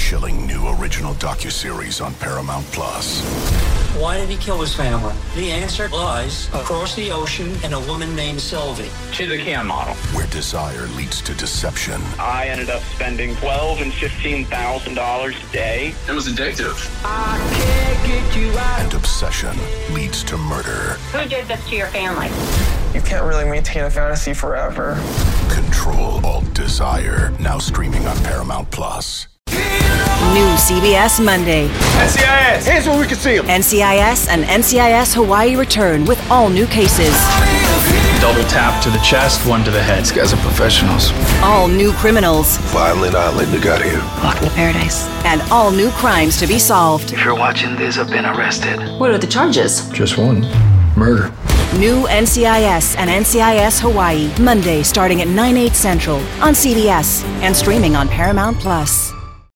chilling new original docuseries on Paramount Plus. Why did he kill his family? The answer lies across the ocean in a woman named Sylvie. She's a Keon model. Where desire leads to deception. I ended up spending $12,000 and $15,000 a day. It was addictive. I can't get you out. And obsession leads to murder. Who did this to your family? You can't really maintain a fantasy forever. Control Alt Desire. Now streaming on Paramount Plus. New CBS Monday. NCIS! Here's where we can see them. NCIS and NCIS Hawaii return with all new cases. Double tap to the chest, one to the head. These guys are professionals. All new criminals. Violent island you got here. Welcome to paradise. And all new crimes to be solved. If you're watching this, I've been arrested. What are the charges? Just one. Murder. New NCIS and NCIS Hawaii. Monday starting at 9/8 Central on CBS and streaming on Paramount Plus.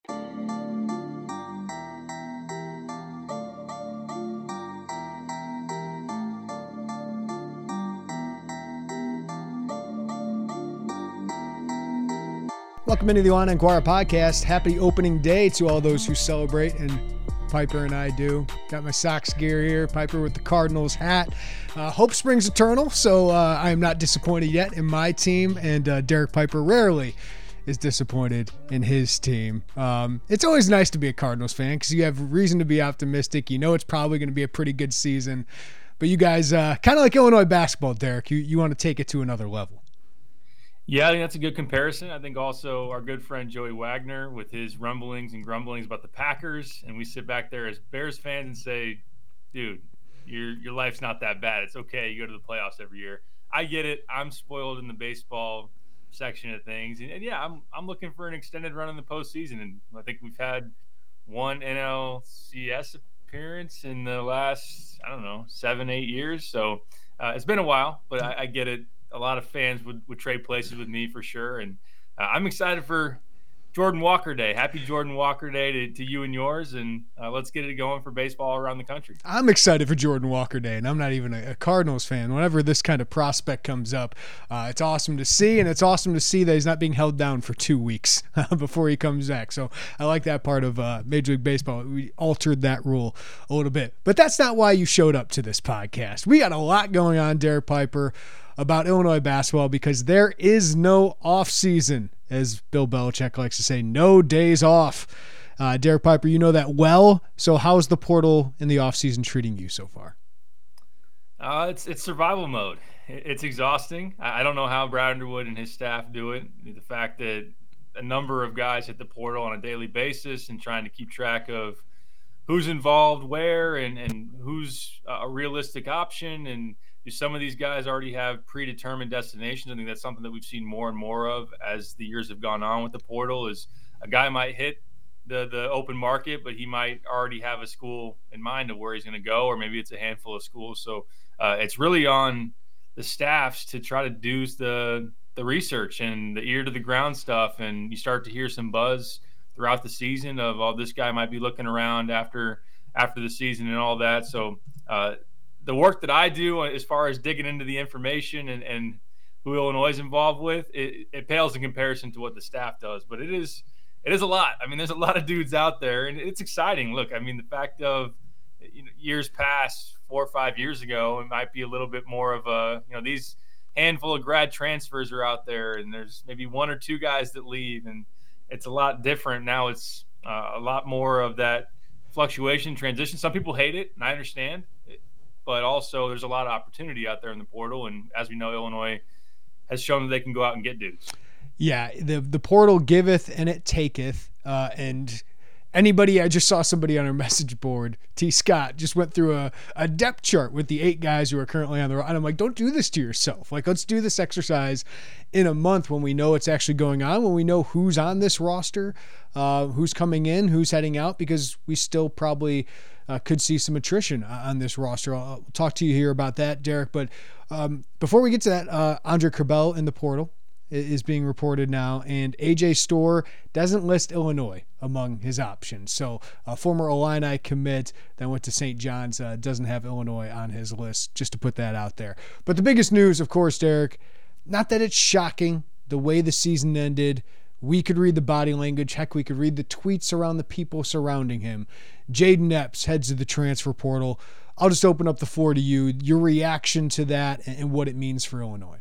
Welcome into the Juan Inquirer podcast. Happy opening day to all those who celebrate, and Piper and I do. Got my Sox gear here. Piper with the Cardinals hat. Hope springs eternal, so I am not disappointed yet in my team, and Derek Piper rarely is disappointed in his team. It's always nice to be a Cardinals fan because you have reason to be optimistic. You know it's probably going to be a pretty good season, but you guys, kind of like Illinois basketball, Derek, you want to take it to another level. Yeah, I think that's a good comparison. I think also our good friend Joey Wagner with his rumblings and grumblings about the Packers, and we sit back there as Bears fans and say, dude, your life's not that bad. It's okay. You go to the playoffs every year. I get it. I'm spoiled in the baseball section of things. And yeah, I'm looking for an extended run in the postseason. And I think we've had one NLCS appearance in the last, 7-8 years. So it's been a while, but I get it. A lot of fans would trade places with me for sure. And I'm excited for Jordan Walker Day. Happy Jordan Walker Day to you and yours. And let's get it going for baseball around the country. I'm excited for Jordan Walker Day, and I'm not even a Cardinals fan. Whenever this kind of prospect comes up, it's awesome to see, and it's awesome to see that he's not being held down for 2 weeks before he comes back. So I like that part of Major League Baseball. We altered that rule a little bit. But that's not why you showed up to this podcast. We got a lot going on, Derek Piper, about Illinois basketball, because there is no off season, as Bill Belichick likes to say, no days off. Derek Piper, you know that well. So how's the portal in the off season treating you so far? It's survival mode. It's exhausting. I don't know how Brad Underwood and his staff do it. The fact that a number of guys hit the portal on a daily basis and trying to keep track of who's involved where and who's a realistic option, and some of these guys already have predetermined destinations. I think that's something that we've seen more and more of as the years have gone on with the portal. Is a guy might hit the open market, but he might already have a school in mind of where he's going to go, or maybe it's a handful of schools. So it's really on the staffs to try to do the research and the ear to the ground stuff. And you start to hear some buzz throughout the season of, oh, this guy might be looking around after the season and all that. So the work that I do as far as digging into the information and who Illinois is involved with, it pales in comparison to what the staff does. But it is a lot. I mean, there's a lot of dudes out there, and it's exciting. Look, I mean, the fact of years past, 4 or 5 years ago, it might be a little bit more of a, these handful of grad transfers are out there, and there's maybe 1 or 2 guys that leave, and it's a lot different. Now it's a lot more of that fluctuation, transition. Some people hate it, and I understand. But also there's a lot of opportunity out there in the portal. And as we know, Illinois has shown that they can go out and get dudes. Yeah, the portal giveth and it taketh. And anybody, I just saw somebody on our message board, T. Scott, just went through a depth chart with the 8 guys who are currently on the roster. And I'm like, don't do this to yourself. Like, let's do this exercise in a month when we know it's actually going on, when we know who's on this roster, who's coming in, who's heading out, because we still probably could see some attrition on this roster. I'll talk to you here about that, Derek. But before we get to that, Andre Kerbel in the portal is being reported now, and AJ Storr doesn't list Illinois among his options. So a former Illini commit that went to St. John's doesn't have Illinois on his list, just to put that out there. But the biggest news, of course, Derek, not that it's shocking the way the season ended We could read the body language. Heck, we could read the tweets around the people surrounding him. Jayden Epps heads to the transfer portal. I'll just open up the floor to you, your reaction to that and what it means for Illinois.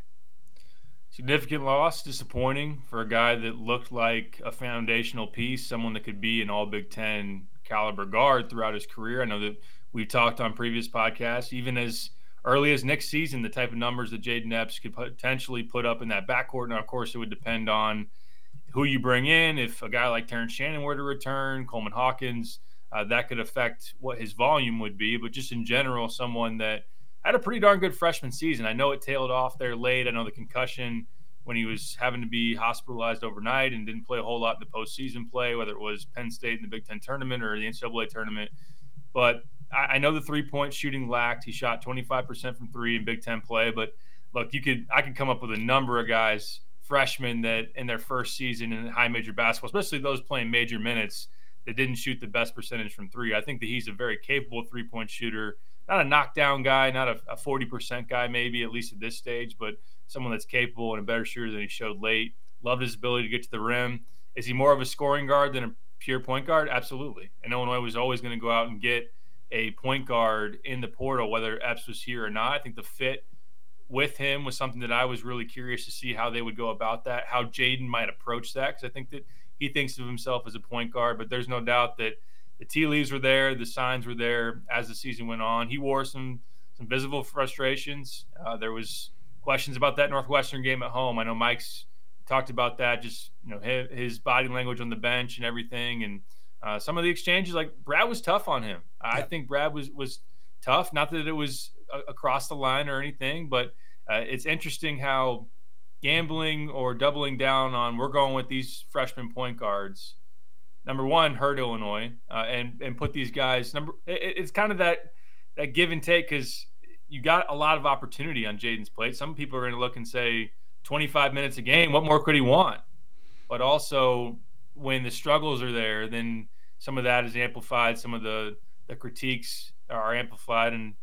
Significant loss, disappointing for a guy that looked like a foundational piece, someone that could be an all Big Ten caliber guard throughout his career. I know that we've talked on previous podcasts, even as early as next season, the type of numbers that Jayden Epps could potentially put up in that backcourt. Now, of course, it would depend on who you bring in. If a guy like Terrence Shannon were to return, Coleman Hawkins, that could affect what his volume would be. But just in general, someone that had a pretty darn good freshman season. I know it tailed off there late. I know the concussion when he was having to be hospitalized overnight and didn't play a whole lot in the postseason play, whether it was Penn State in the Big Ten tournament or the NCAA tournament. But I know the three-point shooting lacked. He shot 25% from three in Big Ten play. But look, I could come up with a number of guys, freshmen, that in their first season in high major basketball, especially those playing major minutes, that didn't shoot the best percentage from three. I think that he's a very capable three-point shooter, not a knockdown guy, not a 40% guy maybe, at least at this stage, but someone that's capable and a better shooter than he showed late. Loved his ability to get to the rim. Is he more of a scoring guard than a pure point guard? Absolutely. And Illinois was always going to go out and get a point guard in the portal, whether Epps was here or not. I think the fit with him was something that I was really curious to see how they would go about that, how Jayden might approach that, because I think that he thinks of himself as a point guard, but there's no doubt that the tea leaves were there, the signs were there as the season went on. He wore some visible frustrations. There was questions about that Northwestern game at home. I know Mike's talked about that, just his body language on the bench and everything, and some of the exchanges. Like Brad was tough on him. I think Brad was tough. Not that it was across the line or anything, but it's interesting how gambling or doubling down on we're going with these freshman point guards, number one, hurt Illinois and put these guys it's kind of that give and take, because you got a lot of opportunity on Jayden's plate. Some people are going to look and say 25 minutes a game, what more could he want? But also when the struggles are there, then some of that is amplified. Some of the critiques are amplified. And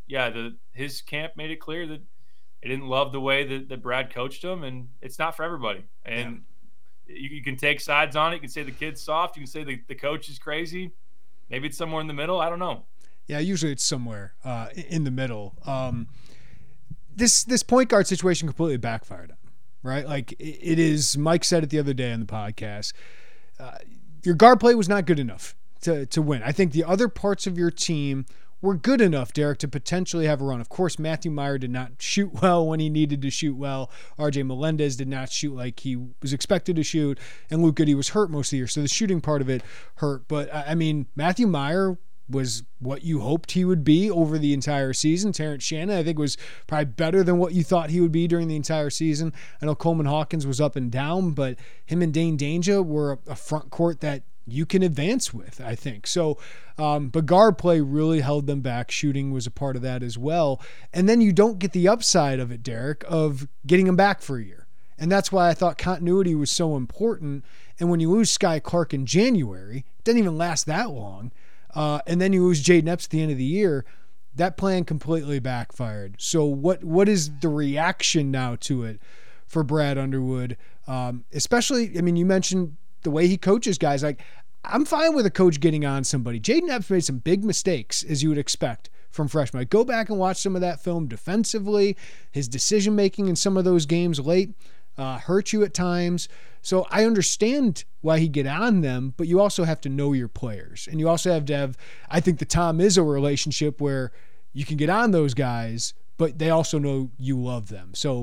his camp made it clear that they didn't love the way that Brad coached him, and it's not for everybody. And you can take sides on it. You can say the kid's soft. You can say the coach is crazy. Maybe it's somewhere in the middle. I don't know. Yeah, usually it's somewhere in the middle. This point guard situation completely backfired on him, right? Like it is, Mike said it the other day on the podcast, your guard play was not good enough to win. I think the other parts of your team were good enough, Derek, to potentially have a run. Of course, Matthew Mayer did not shoot well when he needed to shoot well. RJ Melendez did not shoot like he was expected to shoot. And Luke Goody was hurt most of the year, so the shooting part of it hurt. But, I mean, Matthew Mayer was what you hoped he would be over the entire season. Terrence Shannon, I think, was probably better than what you thought he would be during the entire season. I know Coleman Hawkins was up and down, but him and Dane Dainja were a front court that you can advance with, I think. So, but guard play really held them back. Shooting was a part of that as well. And then you don't get the upside of it, Derek, of getting them back for a year. And that's why I thought continuity was so important. And when you lose Sky Clark in January, it doesn't even last that long. And then you lose Jayden Epps at the end of the year, that plan completely backfired. So what is the reaction now to it for Brad Underwood? Especially, I mean, you mentioned the way he coaches guys. Like, I'm fine with a coach getting on somebody. Jayden Epps made some big mistakes, as you would expect from freshmen. Like, go back and watch some of that film defensively. His decision-making in some of those games late hurt you at times. So I understand why he'd get on them, but you also have to know your players. And you also have to have, I think, the Tom Izzo relationship where you can get on those guys, but they also know you love them. So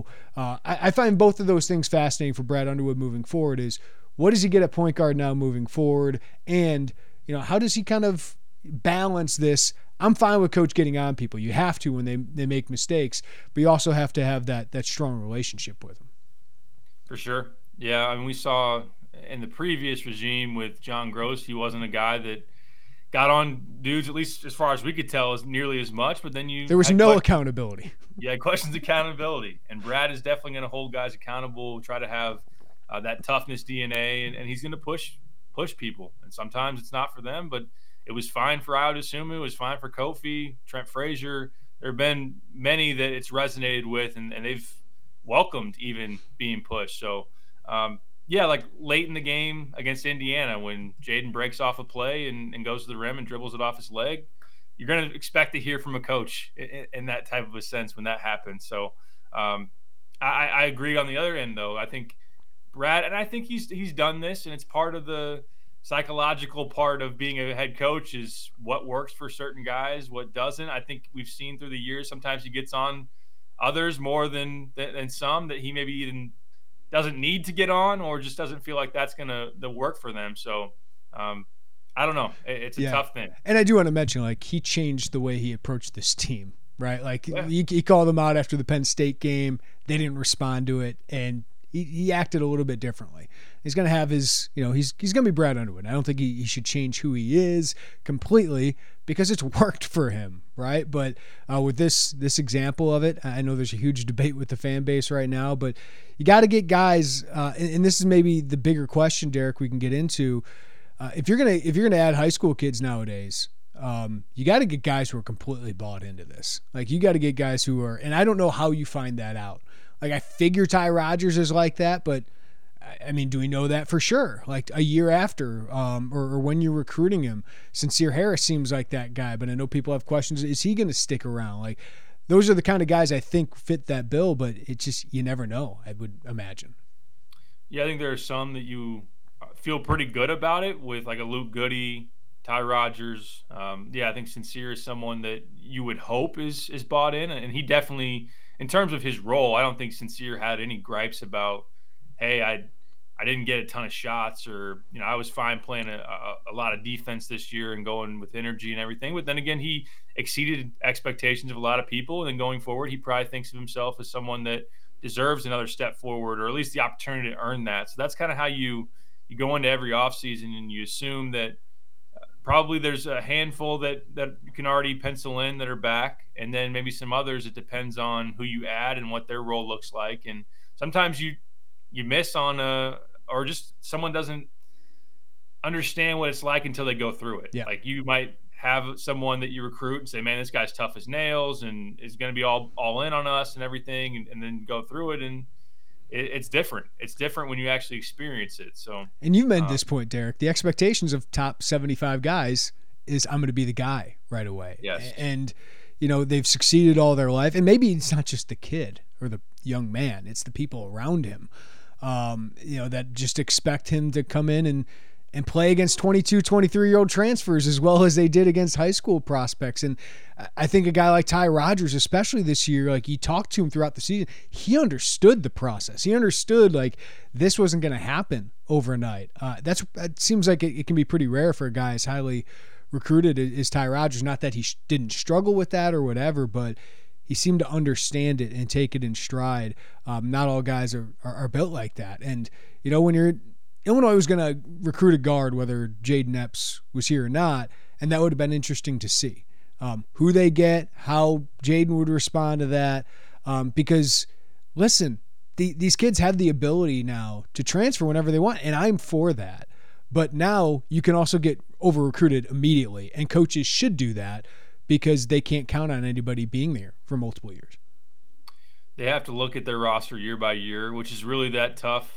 I find both of those things fascinating for Brad Underwood moving forward. Is what does he get at point guard now moving forward? And, how does he kind of balance this? I'm fine with coach getting on people. You have to when they make mistakes, but you also have to have that strong relationship with them. For sure. Yeah, I mean, we saw in the previous regime with John Gross, he wasn't a guy that got on dudes, at least as far as we could tell, as nearly as much. But then there was no accountability. Yeah, questions accountability. And Brad is definitely going to hold guys accountable, try to have that toughness DNA, and he's going to push people. And sometimes it's not for them, but it was fine for Ayo Dosunmu. It was fine for Kofi, Trent Frazier. There have been many that it's resonated with, and they've welcomed even being pushed. So yeah, like late in the game against Indiana when Jaden breaks off a play and goes to the rim and dribbles it off his leg, you're going to expect to hear from a coach in that type of a sense when that happens. So I agree on the other end, though. I think Brad, and I think he's done this, and it's part of the psychological part of being a head coach is what works for certain guys, what doesn't. I think we've seen through the years sometimes he gets on others more than some that he maybe even doesn't need to get on or just doesn't feel like that's going to work for them. So I don't know. It's a tough thing. And I do want to mention, like, he changed the way he approached this team, right? Like he called them out after the Penn State game. They didn't respond to it. And he acted a little bit differently. He's going to have his, he's going to be Brad Underwood. I don't think he should change who he is completely because it's worked for him, right? But with this example of it, I know there's a huge debate with the fan base right now, but you got to get guys, and this is maybe the bigger question, Derek, we can get into. If you're gonna add high school kids nowadays, you got to get guys who are completely bought into this. Like you got to get guys who are, and I don't know how you find that out. Like I figure Ty Rodgers is like that, but I mean, do we know that for sure? Like a year after, or when you're recruiting him, Sincere Harris seems like that guy, but I know people have questions. Is he going to stick around? Like those are the kind of guys I think fit that bill, but it's just, you never know, I would imagine. Yeah. I think there are some that you feel pretty good about it with like a Luke Goody, Ty Rodgers. I think Sincere is someone that you would hope is bought in, and he definitely, in terms of his role, I don't think Sincere had any gripes about, hey, I didn't get a ton of shots, or I was fine playing a lot of defense this year and going with energy and everything. But then again, he exceeded expectations of a lot of people, and then going forward, he probably thinks of himself as someone that deserves another step forward, or at least the opportunity to earn that. So that's kind of how you go into every offseason, and you assume that probably there's a handful that you can already pencil in that are back, and then maybe some others. It depends on who you add and what their role looks like. And sometimes you miss on or just someone doesn't understand what it's like until they go through it. Yeah. Like you might have someone that you recruit and say, man, this guy's tough as nails and is going to be all in on us and everything, and then go through it. And it's different. It's different when you actually experience it. So, and you've made this point, Derek, the expectations of top 75 guys is I'm going to be the guy right away. Yes. And, they've succeeded all their life. And maybe it's not just the kid or the young man, it's the people around him, that just expect him to come in and play against 22, 23-year-old transfers as well as they did against high school prospects. And I think a guy like Ty Rodgers, especially this year, like you talked to him throughout the season, he understood the process. He understood like this wasn't going to happen overnight. That seems like it can be pretty rare for a guy as highly recruited as Ty Rodgers. Not that he didn't struggle with that or whatever, but he seemed to understand it and take it in stride. Not all guys are built like that. And, when Illinois was going to recruit a guard, whether Jaden Epps was here or not, and that would have been interesting to see who they get, how Jaden would respond to that. Because, listen, these kids have the ability now to transfer whenever they want, and I'm for that. But now you can also get over-recruited immediately, and coaches should do that because they can't count on anybody being there for multiple years. They have to look at their roster year by year, which is really that tough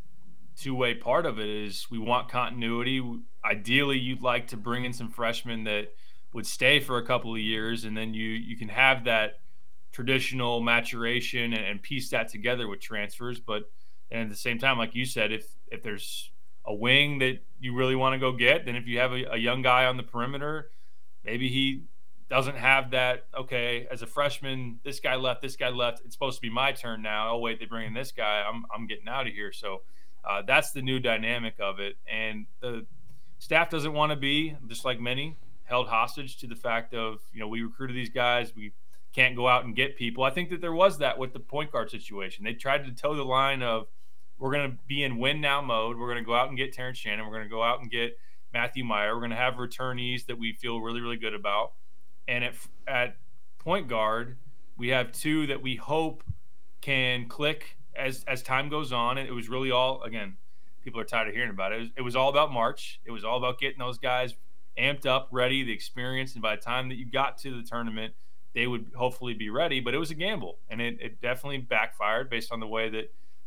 two-way part of it. Is we want continuity. Ideally, you'd like to bring in some freshmen that would stay for a couple of years, and then you can have that traditional maturation and piece that together with transfers. But at the same time, like you said, if there's a wing that you really want to go get, then if you have a young guy on the perimeter, maybe he doesn't have that, okay, as a freshman, this guy left, it's supposed to be my turn now. Oh, wait, they bring in this guy. I'm getting out of here. So that's the new dynamic of it. And the staff doesn't want to be, just like many, held hostage to the fact of, we recruited these guys. We can't go out and get people. I think that there was that with the point guard situation. They tried to toe the line of, we're going to be in win now mode. We're going to go out and get Terrence Shannon. We're going to go out and get Matthew Meyer. We're going to have returnees that we feel really, really good about. And at point guard, we have two that we hope can click as time goes on. And it was really all, again, people are tired of hearing about it. It was all about March. It was all about getting those guys amped up, ready, the experience. And by the time that you got to the tournament, they would hopefully be ready. But it was a gamble. And it definitely backfired based on the way that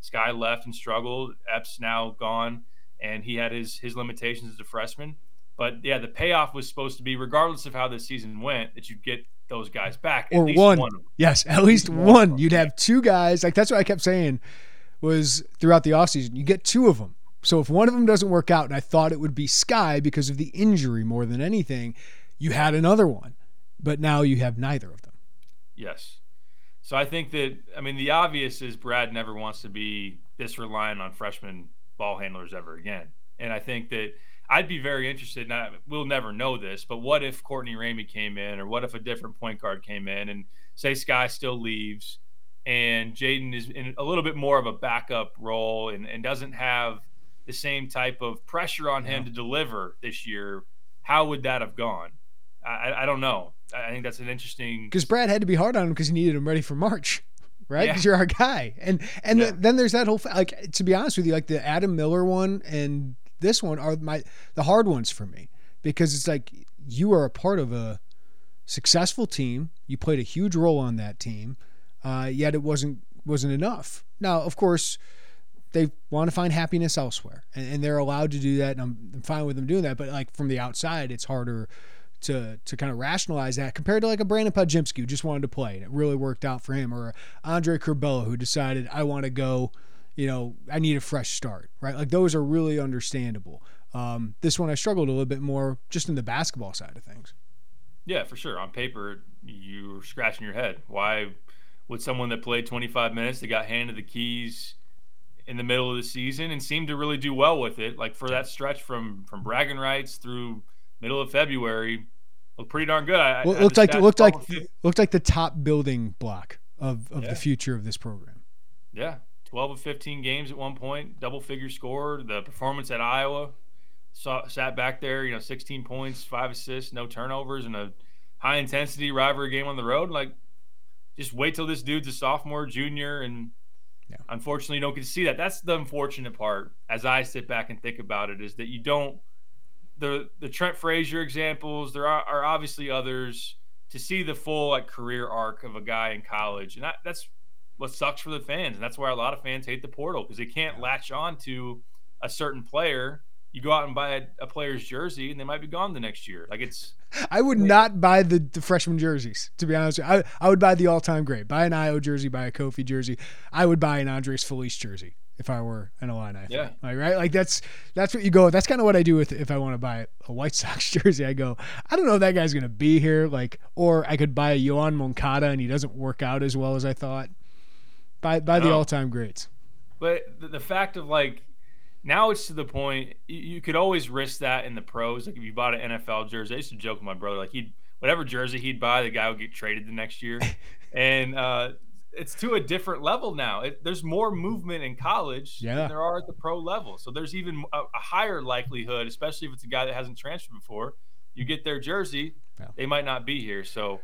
Sky left and struggled. Epps now gone, and he had his limitations as a freshman. But yeah, the payoff was supposed to be, regardless of how this season went, that you'd get those guys back. Or at least one. Of them. Yes, at least one. You'd have two guys. Like, that's what I kept saying was throughout the offseason. You get two of them. So if one of them doesn't work out, and I thought it would be Sky because of the injury more than anything, you had another one. But now you have neither of them. Yes. So I think that, I mean, the obvious is Brad never wants to be this reliant on freshman ball handlers ever again. And I think that I'd be very interested, and we'll never know this, but what if Courtney Ramey came in, or what if a different point guard came in, and say Sky still leaves and Jaden is in a little bit more of a backup role and doesn't have the same type of pressure on him to deliver this year, how would that have gone? I don't know. I think that's an interesting. Because Brad had to be hard on him because he needed him ready for March, right? Because Yeah. you're our guy, and then there's that whole like. To be honest with you, like the Adam Miller one and this one are the hard ones for me, because it's like you are a part of a successful team. You played a huge role on that team, yet it wasn't enough. Now, of course, they want to find happiness elsewhere, and they're allowed to do that, and I'm fine with them doing that. But like from the outside, it's harder to kind of rationalize that compared to like a Brandon Podziemski who just wanted to play and it really worked out for him, or Andre Curbelo who decided I want to go, I need a fresh start, right? Like those are really understandable. This one I struggled a little bit more just in the basketball side of things. Yeah, for sure. On paper, you're scratching your head. Why would someone that played 25 minutes, that got handed the keys in the middle of the season and seemed to really do well with it, like for that stretch from bragging rights through middle of February, looked pretty darn good. Looked like the top building block of the future of this program. Yeah, 12 of 15 games at one point, double-figure score. The performance at Iowa, sat back there, 16 points, 5 assists, no turnovers, and a high-intensity rivalry game on the road. Like, just wait till this dude's a sophomore, junior, and unfortunately you don't get to see that. That's the unfortunate part as I sit back and think about it, is that you don't – the Trent Frazier examples, there are obviously others, to see the full career arc of a guy in college. And that's what sucks for the fans. And that's why a lot of fans hate the portal, because they can't latch on to a certain player. You go out and buy a player's jersey and they might be gone the next year. I would not buy the freshman jerseys, to be honest with you. I would buy the all-time great. Buy an Io jersey, buy a Kofi jersey. I would buy an Andres Felice jersey if I were an Illini fan. Yeah. Right? Like that's what you go with. That's kind of what I do if I want to buy a White Sox jersey. I go, I don't know if that guy's going to be here. Or I could buy a Yohan Moncada and he doesn't work out as well as I thought. Buy the all-time greats. But the fact of now it's to the point you could always risk that in the pros. Like if you bought an NFL jersey, I used to joke with my brother, whatever jersey he'd buy, the guy would get traded the next year. And it's to a different level now. There's more movement in college than there are at the pro level. So there's even a higher likelihood, especially if it's a guy that hasn't transferred before, you get their jersey, they might not be here. So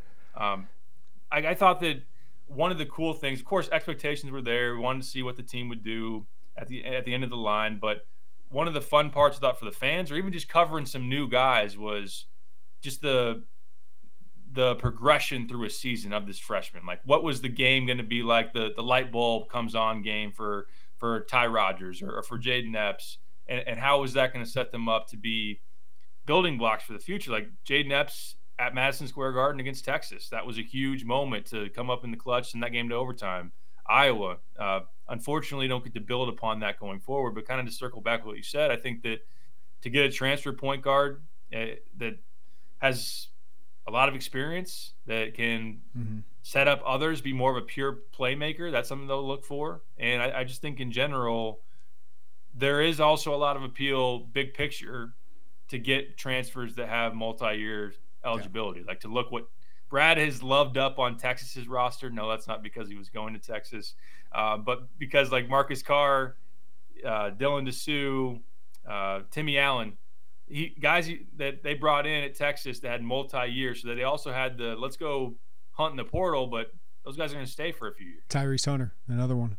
I thought that one of the cool things, of course, expectations were there. We wanted to see what the team would do at the end of the line. But one of the fun parts I thought for the fans, or even just covering some new guys, was just the progression through a season of this freshman. Like, what was the game going to be like? The light bulb comes on game for Ty Rodgers or for Jaden Epps, and how was that going to set them up to be building blocks for the future? Like Jaden Epps at Madison Square Garden against Texas, that was a huge moment to come up in the clutch in that game to overtime. Iowa, unfortunately, don't get to build upon that going forward. But kind of to circle back to what you said, I think that to get a transfer point guard that has a lot of experience, that can set up others, be more of a pure playmaker, that's something they'll look for. And I just think in general, there is also a lot of appeal, big picture, to get transfers that have multi-year eligibility. Like to look what Brad has loved up on Texas's roster. No, that's not because he was going to Texas, but because Marcus Carr, Dylan Dessou, Timmy Allen, guys that they brought in at Texas that had multi-years, so that they also had the let's go hunt in the portal, but those guys are going to stay for a few years. Tyrese Hunter, another one.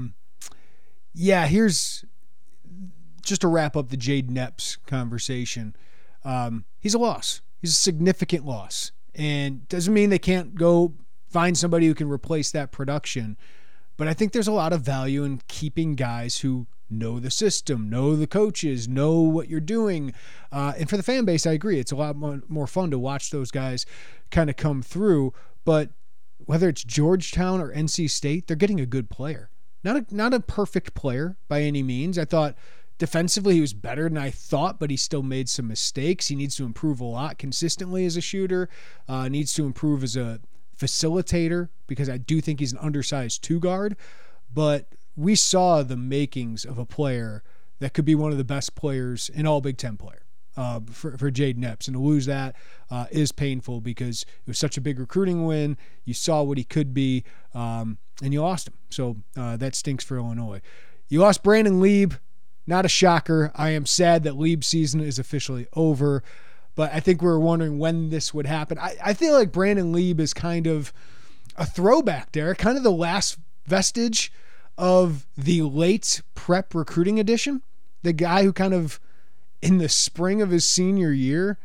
Here's just to wrap up the Jaden Epps conversation. He's a loss. He's a significant loss, and doesn't mean they can't go find somebody who can replace that production. But I think there's a lot of value in keeping guys who know the system, know the coaches, know what you're doing. And for the fan base, I agree. It's a lot more fun to watch those guys kind of come through. But whether it's Georgetown or NC State, they're getting a good player. Not a perfect player by any means. I thought defensively he was better than I thought, but he still made some mistakes. He needs to improve a lot consistently as a shooter, needs to improve as a facilitator, because I do think he's an undersized 2-guard. But we saw the makings of a player that could be one of the best players in all Big Ten player for Jaden Epps. And to lose that is painful because it was such a big recruiting win. You saw what he could be, and you lost him. So that stinks for Illinois. You lost Brandon Lieb. Not a shocker. I am sad that Lieb's season is officially over, but I think we were wondering when this would happen. I feel like Brandon Lieb is kind of a throwback, Derek, kind of the last vestige of the late prep recruiting edition. The guy who kind of in the spring of his senior year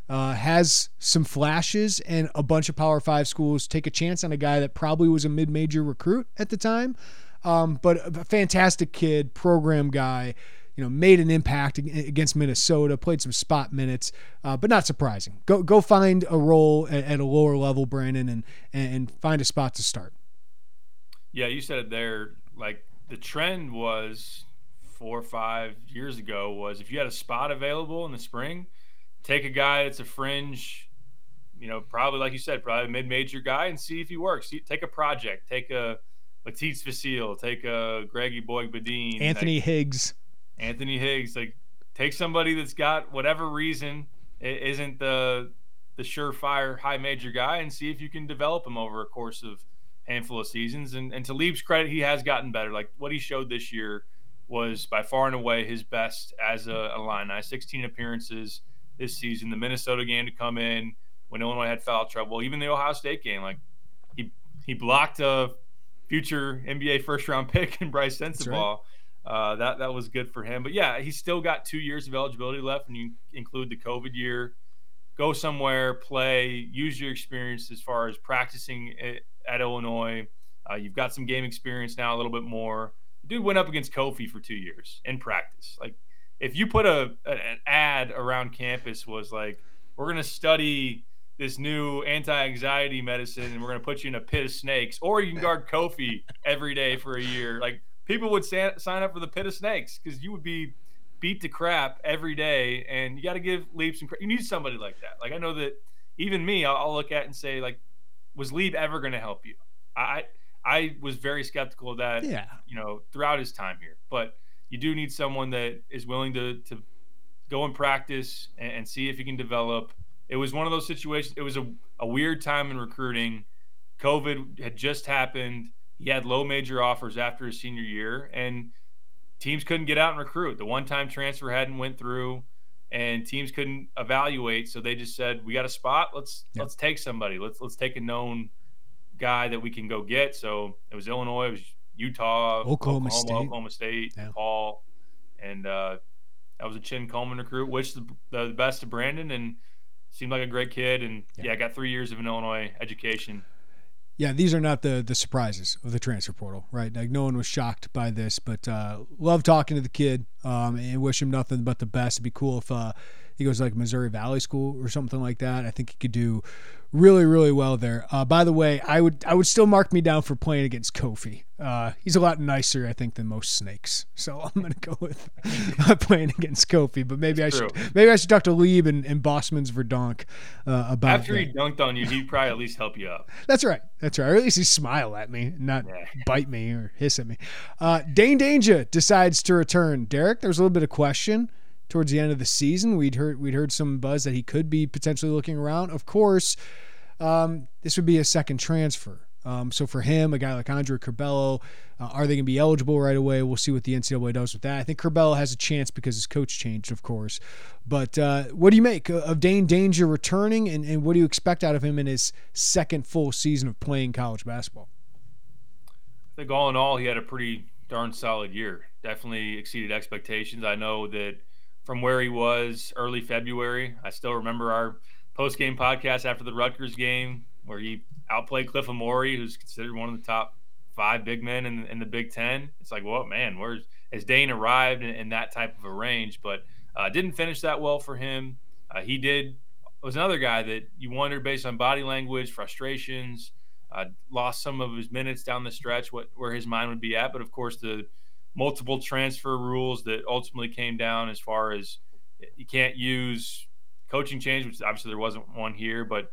has some flashes, and a bunch of Power 5 schools take a chance on a guy that probably was a mid-major recruit at the time. But a fantastic kid, program guy, made an impact against Minnesota, played some spot minutes, but not surprising. Go find a role at a lower level, Brandon, and find a spot to start. Yeah, you said it there. Like, the trend was 4 or 5 years ago was if you had a spot available in the spring, take a guy that's a fringe, probably, like you said, probably a mid-major guy, and see if he works. Take a project. Take a Matisse Facile. Take a Greggy Boyd-Badine. Anthony Higgs. Like, take somebody that's got whatever reason isn't the surefire high major guy, and see if you can develop him over a course of handful of seasons. And to Lieb's credit, he has gotten better. Like, what he showed this year was by far and away his best as a Illini. 16 appearances this season. The Minnesota game to come in when Illinois had foul trouble. Even the Ohio State game, like, he blocked a future NBA first-round pick in Bryce Sensabaugh. Right. That was good for him. But, yeah, he's still got 2 years of eligibility left when you include the COVID year. Go somewhere, play, use your experience as far as practicing at Illinois. You've got some game experience now, a little bit more. Dude went up against Kofi for 2 years in practice. Like, if you put an ad around campus was like, we're going to study this new anti-anxiety medicine and we're going to put you in a pit of snakes, or you can guard Kofi every day for a year. Like, people would sign up for the pit of snakes because you would be beat to crap every day, and you got to give Lieb some credit. You need somebody like that. Like, I know that even me, I'll look at and say, like, was Lieb ever going to help you? I was very skeptical of that, throughout his time here. But you do need someone that is willing to go and practice and see if he can develop. It was one of those situations. It was a weird time in recruiting. COVID had just happened. He had low major offers after his senior year, and teams couldn't get out and recruit. The one-time transfer hadn't went through, and teams couldn't evaluate. So they just said, we got a spot. Let's take somebody. Let's take a known guy that we can go get. So it was Illinois, it was Utah, Oklahoma State, Paul, and that was a Chin Coleman recruit, which the best of Brandon, and seemed like a great kid, and got 3 years of an Illinois education. Yeah, these are not the surprises of the transfer portal, right? Like, no one was shocked by this, but love talking to the kid, and wish him nothing but the best. It'd be cool if he goes to like Missouri Valley School or something like that. I think he could do really, really well there. By the way, I would still mark me down for playing against Kofi. He's a lot nicer, I think, than most snakes. So I'm going to go with playing against Kofi. But maybe I should talk to Lieb and Bossman's Verdonk about after that. He dunked on you, he'd probably at least help you up. That's right. Or at least he'd smile at me, not bite me or hiss at me. Dane Danger decides to return. Derek, there was a little bit of question towards the end of the season. We'd heard some buzz that he could be potentially looking around. Of course, this would be a second transfer. So for him, a guy like Andre Curbelo, are they going to be eligible right away? We'll see what the NCAA does with that. I think Curbelo has a chance because his coach changed, of course. But what do you make of Dane Danger returning, and what do you expect out of him in his second full season of playing college basketball? I think all in all, he had a pretty darn solid year. Definitely exceeded expectations. I know that from where he was early February, I still remember our post-game podcast after the Rutgers game where he outplayed Cliff Amore, who's considered one of the top 5 big men in the Big Ten. It's like, well, man, has Dane arrived in that type of a range? But didn't finish that well for him. Was another guy that you wondered based on body language, frustrations, lost some of his minutes down the stretch, where his mind would be at. But of course, the multiple transfer rules that ultimately came down as far as you can't use coaching change, which obviously there wasn't one here, but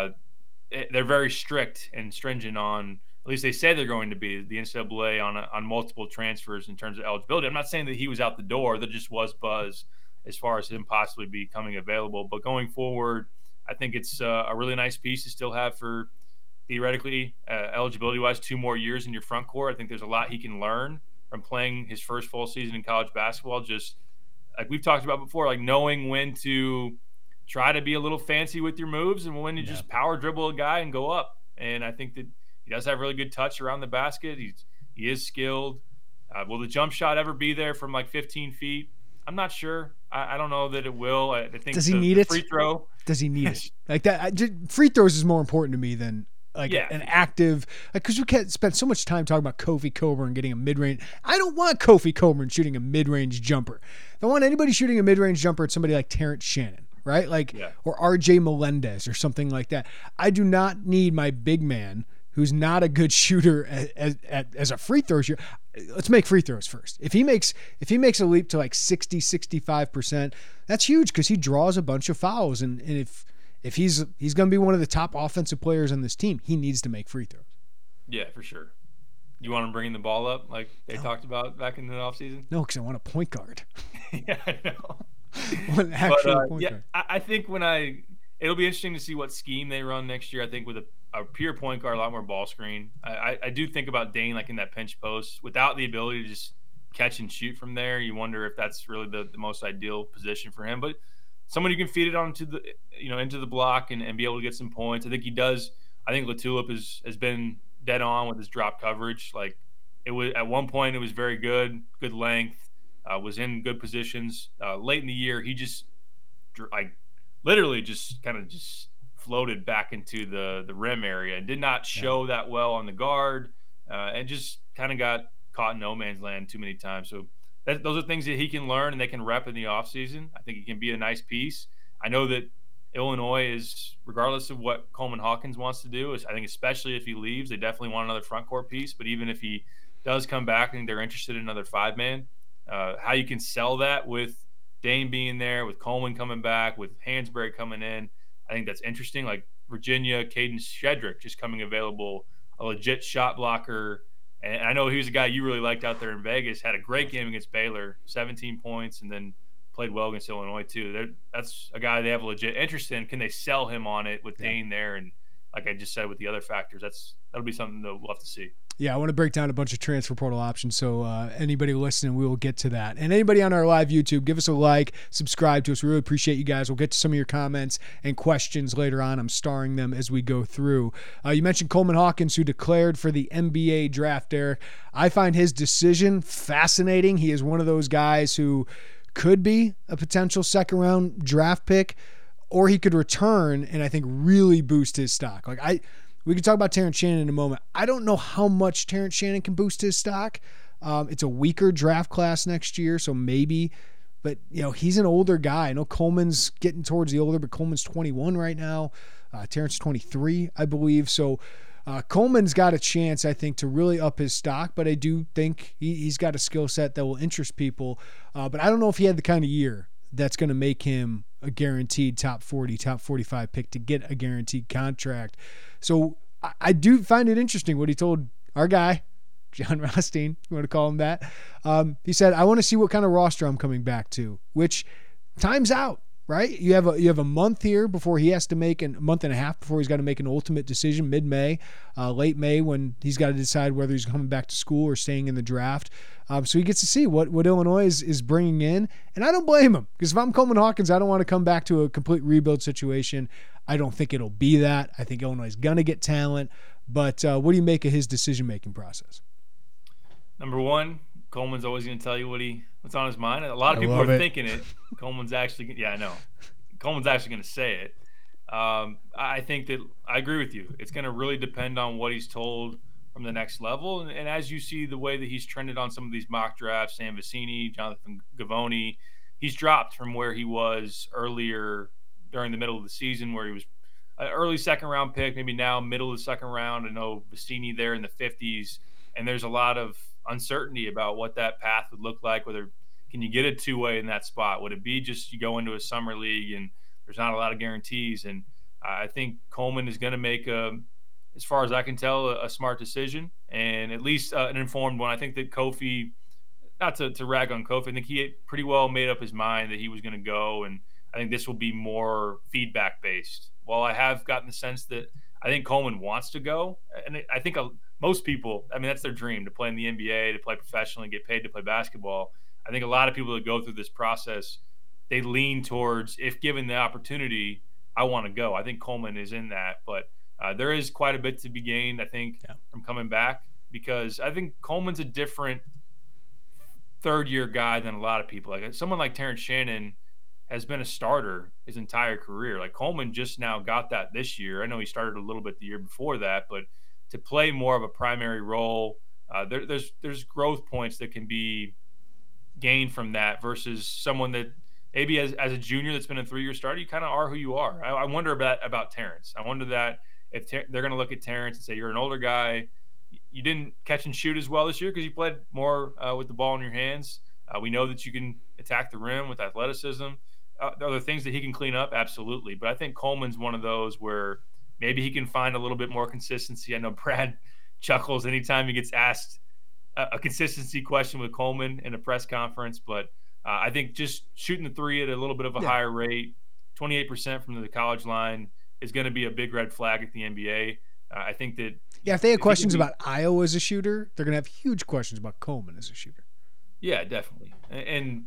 they're very strict and stringent on, at least they say they're going to be, the NCAA on multiple transfers in terms of eligibility. I'm not saying that he was out the door. There just was buzz as far as him possibly becoming available. But going forward, I think it's a really nice piece to still have for theoretically eligibility-wise 2 more years in your front court. I think there's a lot he can learn from playing his first full season in college basketball. Just like we've talked about before, like knowing when to try to be a little fancy with your moves and when to just power dribble a guy and go up. And I think that he does have really good touch around the basket. He is skilled. Will the jump shot ever be there from like 15 feet? I'm not sure. I don't know that it will. I think does he need it? Free throw. Does he need it? Like that? Free throws is more important to me than an active, because we can't spend so much time talking about Kofi Cockburn getting a mid-range. I don't want Kofi Cockburn shooting a mid-range jumper. I don't want anybody shooting a mid-range jumper at somebody like Terrence Shannon, right? Or RJ Melendez or something like that. I do not need my big man who's not a good shooter as a free throw shooter. Let's make free throws first. If he makes a leap to like 60-65%, that's huge because he draws a bunch of fouls, and if he's going to be one of the top offensive players on this team, he needs to make free throws. Yeah, for sure. You want him bringing the ball up like they talked about back in the offseason? No, because I want a point guard. Yeah, I know. An actual point guard. I think it'll be interesting to see what scheme they run next year. I think with a pure point guard, a lot more ball screen. I do think about Dane like in that pinch post without the ability to just catch and shoot from there. You wonder if that's really the most ideal position for him. But someone who can feed it onto into the block and be able to get some points. I think he does. I think Latulip has been dead on with his drop coverage. Like it was at one point, it was very good length, was in good positions. Late in the year, he just literally just kind of just floated back into the rim area and did not show that well on the guard, and just kind of got caught in no man's land too many times. So those are things that he can learn and they can rep in the offseason. I think he can be a nice piece. I know that Illinois is, regardless of what Coleman Hawkins wants to do, I think especially if he leaves, they definitely want another front court piece. But even if he does come back and they're interested in another 5-man, how you can sell that with Dane being there, with Coleman coming back, with Hansberry coming in, I think that's interesting. Like Virginia, Caden Shedrick just coming available, a legit shot blocker. And I know he was a guy you really liked out there in Vegas, had a great game against Baylor, 17 points, and then played well against Illinois too. That's a guy they have a legit interest in. Can they sell him on it with Dane there? And like I just said, with the other factors, that'll be something that we'll have to see. Yeah, I want to break down a bunch of transfer portal options. So anybody listening, we will get to that. And anybody on our live YouTube, give us a like, subscribe to us. We really appreciate you guys. We'll get to some of your comments and questions later on. I'm starring them as we go through. You mentioned Coleman Hawkins, who declared for the NBA draft, Eric. I find his decision fascinating. He is one of those guys who could be a potential second-round draft pick, or he could return and I think really boost his stock. We can talk about Terrence Shannon in a moment. I don't know how much Terrence Shannon can boost his stock. It's a weaker draft class next year, so maybe. But, he's an older guy. I know Coleman's getting towards the older, but Coleman's 21 right now. Terrence is 23, I believe. So Coleman's got a chance, I think, to really up his stock, but I do think he's got a skill set that will interest people. But I don't know if he had the kind of year that's going to make him a guaranteed top 40, top 45 pick to get a guaranteed contract. So I do find it interesting what he told our guy, John Rothstein, you want to call him that. He said, I want to see what kind of roster I'm coming back to, which time's out, right? You have a month here before he has to make, a month and a half before he's got to make an ultimate decision, mid-May, late May, when he's got to decide whether he's coming back to school or staying in the draft. So he gets to see what Illinois is bringing in. And I don't blame him, because if I'm Coleman Hawkins, I don't want to come back to a complete rebuild situation. I don't think it'll be that. I think Illinois is going to get talent. But what do you make of his decision-making process? Number one, Coleman's always going to tell you what's on his mind. A lot of people are thinking it. Coleman's actually, I know. Coleman's actually going to say it. I think that I agree with you. It's going to really depend on what he's told from the next level. And as you see the way that he's trended on some of these mock drafts, Sam Vecini, Jonathan Givony, he's dropped from where he was earlier during the middle of the season, where he was an early second-round pick, maybe now middle of the second round. I know Vecini there in the 50s, and there's a lot of uncertainty about what that path would look like, whether can you get a two-way in that spot? Would it be just you go into a summer league and there's not a lot of guarantees? And I think Coleman is going to make, as far as I can tell, a smart decision, and at least an informed one. I think that Kofi, not to rag on Kofi, I think he had pretty well made up his mind that he was going to go, and I think this will be more feedback-based. While I have gotten the sense that I think Coleman wants to go, and I think most people, I mean, that's their dream, to play in the NBA, to play professionally, get paid to play basketball. I think a lot of people that go through this process, they lean towards, if given the opportunity, I want to go. I think Coleman is in that, but there is quite a bit to be gained, I think, from coming back, because I think Coleman's a different third-year guy than a lot of people. Like someone like Terrence Shannon has been a starter his entire career. Like Coleman just now got that this year. I know he started a little bit the year before that, but to play more of a primary role, there's growth points that can be gained from that versus someone that maybe as a junior that's been a 3-year starter, you kind of are who you are. I wonder about Terrence. I wonder that if they're going to look at Terrence and say, you're an older guy, you didn't catch and shoot as well this year because you played more with the ball in your hands. We know that you can attack the rim with athleticism. Are there things that he can clean up? Absolutely. But I think Coleman's one of those where maybe he can find a little bit more consistency. I know Brad chuckles anytime he gets asked a consistency question with Coleman in a press conference, but I think just shooting the three at a little bit of a higher rate, 28% from the college line, is going to be a big red flag at the NBA. I think that if they have questions about Iowa as a shooter, they're going to have huge questions about Coleman as a shooter. Yeah, definitely. And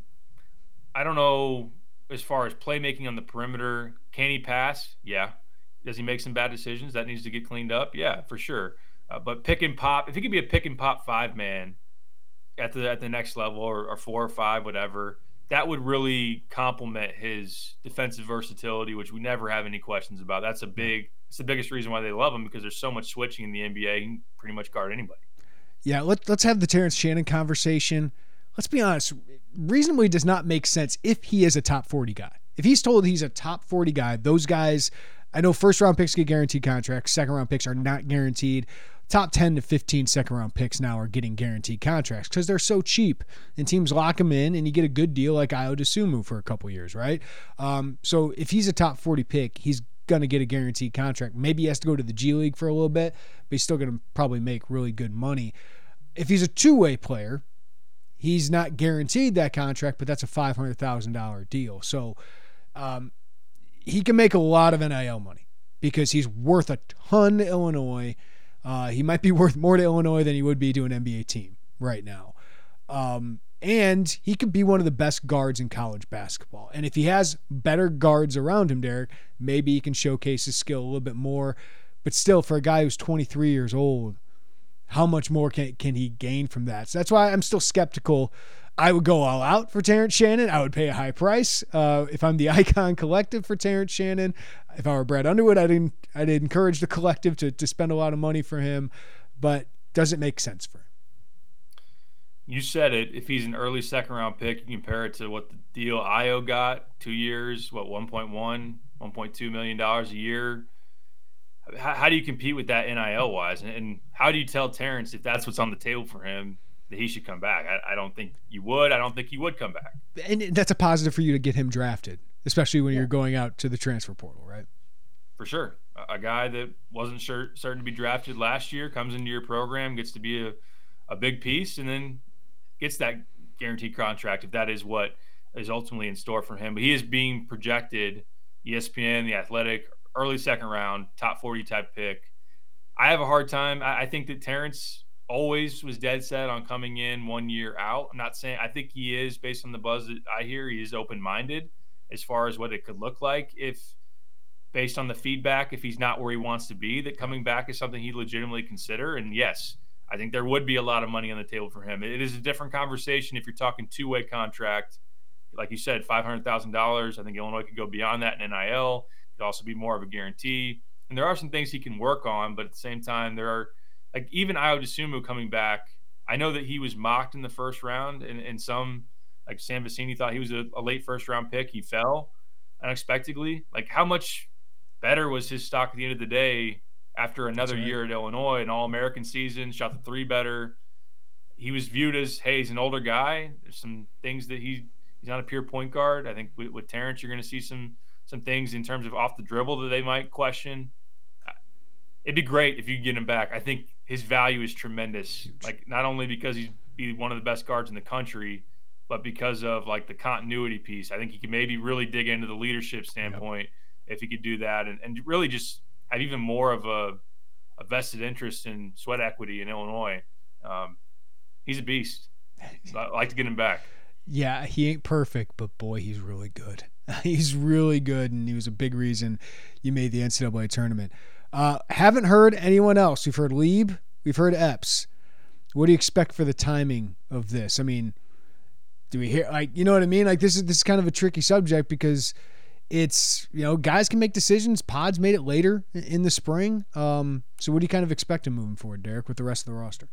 I don't know, as far as playmaking on the perimeter, can he pass? Yeah. Does he make some bad decisions? That needs to get cleaned up? Yeah, for sure. But pick and pop, if he could be a pick and pop 5-man at the next level, or 4 or 5, whatever, that would really complement his defensive versatility, which we never have any questions about. It's the biggest reason why they love him, because there's so much switching in the NBA. He can pretty much guard anybody. Yeah, let's have the Terrence Shannon conversation. Let's be honest, reasonably does not make sense if he is a top 40 guy. If he's told he's a top 40 guy, those guys, I know first-round picks get guaranteed contracts, second-round picks are not guaranteed. Top 10 to 15 second-round picks now are getting guaranteed contracts because they're so cheap, and teams lock them in, and you get a good deal like Ayo Dosunmu for a couple years, right? So if he's a top 40 pick, he's going to get a guaranteed contract. Maybe he has to go to the G League for a little bit, but he's still going to probably make really good money. If he's a two-way player, he's not guaranteed that contract, but that's a $500,000 deal. So he can make a lot of NIL money because he's worth a ton to Illinois. He might be worth more to Illinois than he would be to an NBA team right now. And he could be one of the best guards in college basketball. And if he has better guards around him, Derek, maybe he can showcase his skill a little bit more. But still, for a guy who's 23 years old, how much more can he gain from that? So that's why I'm still skeptical. I would go all out for Terrence Shannon. I would pay a high price if I'm the Icon Collective for Terrence Shannon. If I were Brad Underwood, I'd encourage the collective to spend a lot of money for him. But does it make sense for him? You said it. If he's an early second-round pick, you compare it to what the deal Ayo got, 2 years, $1.1, $1.2 million a year. How do you compete with that NIL-wise? And how do you tell Terrence, if that's what's on the table for him, that he should come back? I don't think you would. I don't think he would come back. And that's a positive for you to get him drafted, especially when you're going out to the transfer portal, right? For sure. A guy that wasn't certain to be drafted last year comes into your program, gets to be a big piece, and then gets that guaranteed contract if that is what is ultimately in store for him. But he is being projected, ESPN, The Athletic, early second round, top 40 type pick. I have a hard time. I think that Terrence always was dead set on coming in 1 year out. I'm not saying – I think he is, based on the buzz that I hear, he is open-minded as far as what it could look like if – based on the feedback, if he's not where he wants to be, that coming back is something he'd legitimately consider. And yes, I think there would be a lot of money on the table for him. It is a different conversation if you're talking two-way contract. Like you said, $500,000. I think Illinois could go beyond that in NIL. It could also be more of a guarantee. And there are some things he can work on, but at the same time, there are like even Ayo Dosunmu coming back, I know that he was mocked in the first round, and some, like Sam Vecini, thought he was a late first-round pick. He fell unexpectedly. Like, how much better was his stock at the end of the day after another year at Illinois, an All-American season, shot the three better? He was viewed as, hey, he's an older guy. There's some things that he's not a pure point guard. I think with Terrence, you're going to see some things in terms of off the dribble that they might question. It'd be great if you could get him back. I think his value is tremendous. Like, not only because he's be one of the best guards in the country, but because of like the continuity piece. I think he could maybe really dig into the leadership standpoint if he could do that, and really just have even more of a vested interest in sweat equity in Illinois. He's a beast. I'd like to get him back. Yeah, he ain't perfect, but boy, he's really good. He's really good, and he was a big reason you made the NCAA tournament. Haven't heard anyone else. We've heard Lieb. We've heard Epps. What do you expect for the timing of this? I mean, do we hear, like, you know what I mean? Like, this is kind of a tricky subject because it's, you know, guys can make decisions. Pods made it later in the spring. So what do you kind of expect him moving forward, Derek, with the rest of the roster?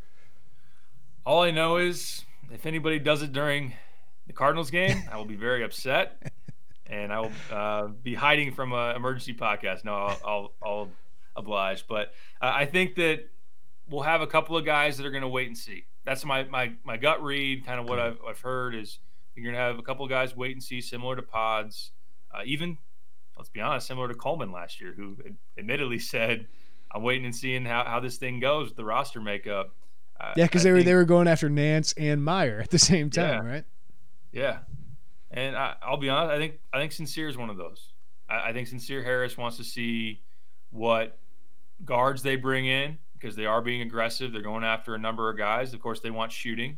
All I know is if anybody does it during the Cardinals game, I will be very upset, and I will be hiding from an emergency podcast. No, I'll oblige. But I think that we'll have a couple of guys that are going to wait and see. That's my gut read. Kind of what I've heard is you're going to have a couple of guys wait and see, similar to Pods, even, let's be honest, similar to Coleman last year, who admittedly said, "I'm waiting and seeing how this thing goes with the roster makeup." Yeah, because they were going after Nance and Meyer at the same time, right? Yeah, and I'll be honest. I think Sincere is one of those. I think Sincere Harris wants to see what guards they bring in, because they are being aggressive. They're going after a number of guys. Of course, they want shooting.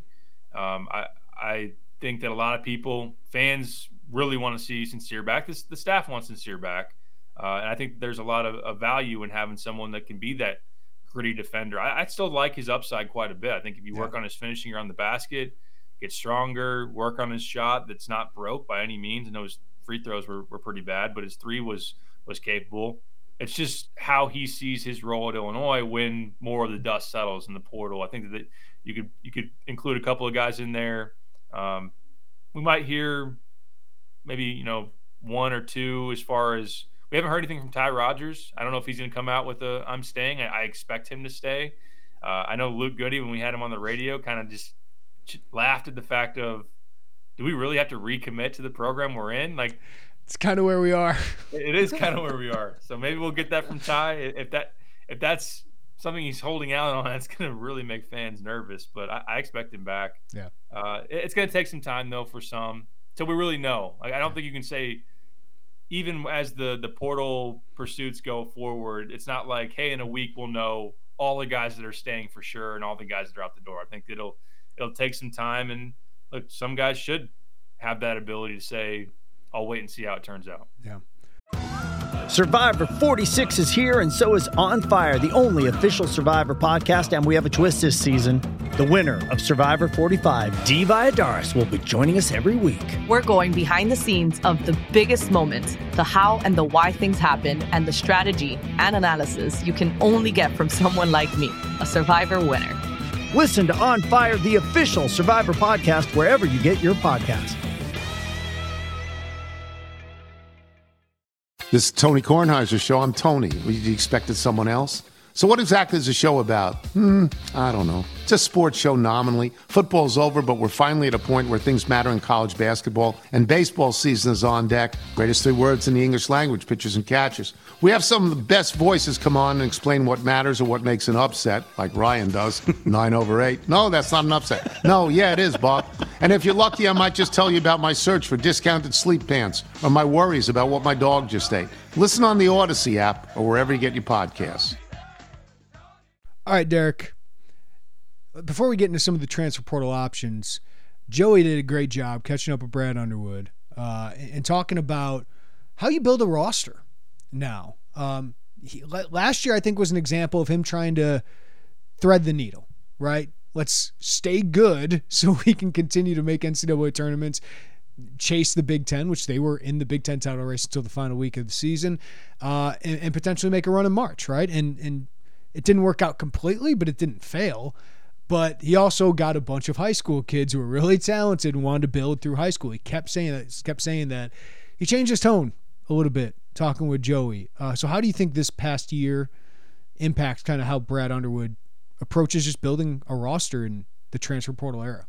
I think that a lot of people, fans, really want to see Sincere back. The staff wants Sincere back, and I think there's a lot of value in having someone that can be that gritty defender. I still like his upside quite a bit. I think if you work on his finishing around the basket, get stronger, work on his shot that's not broke by any means. I know his free throws were pretty bad, but his three was capable. It's just how he sees his role at Illinois when more of the dust settles in the portal. I think that you could include a couple of guys in there. We might hear maybe, one or two as far as – we haven't heard anything from Ty Rodgers. I don't know if he's going to come out with I'm staying. I expect him to stay. I know Luke Goody, when we had him on the radio, kind of just laughed at the fact of, do we really have to recommit to the program we're in? Like, it's kind of where we are. It is kind of where we are. So maybe we'll get that from Ty. If that's something he's holding out on, that's going to really make fans nervous. But I expect him back. Yeah. It's going to take some time, though, for some, till we really know. Like, I don't think you can say, even as the portal pursuits go forward, it's not like, hey, in a week we'll know all the guys that are staying for sure and all the guys that are out the door. I think it'll take some time. And look, some guys should have that ability to say, I'll wait and see how it turns out. Yeah. Survivor 46 is here, and so is On Fire, the only official Survivor podcast, and we have a twist this season. The winner of Survivor 45, Dee Valladares, will be joining us every week. We're going behind the scenes of the biggest moments, the how and the why things happen, and the strategy and analysis you can only get from someone like me, a Survivor winner. Listen to On Fire, the official Survivor podcast, wherever you get your podcast. This is Tony Kornheiser's show. I'm Tony. You expected someone else? So what exactly is the show about? I don't know. It's a sports show nominally. Football's over, but we're finally at a point where things matter in college basketball, and baseball season is on deck. Greatest three words in the English language, pitchers and catchers. We have some of the best voices come on and explain what matters or what makes an upset, like Ryan does. 9/8. No, that's not an upset. No, yeah, it is, Bob. And if you're lucky, I might just tell you about my search for discounted sleep pants or my worries about what my dog just ate. Listen on the Odyssey app or wherever you get your podcasts. All right, Derek, before we get into some of the transfer portal options, Joey did a great job catching up with Brad Underwood and talking about how you build a roster now. Last year, I think, was an example of him trying to thread the needle, right? Let's stay good so we can continue to make NCAA tournaments, chase the Big Ten, which they were in the Big Ten title race until the final week of the season, and potentially make a run in March, right? And It didn't work out completely, but it didn't fail. But he also got a bunch of high school kids who were really talented and wanted to build through high school. He kept saying that. He changed his tone a little bit talking with Joey. So how do you think this past year impacts kind of how Brad Underwood approaches just building a roster in the transfer portal era?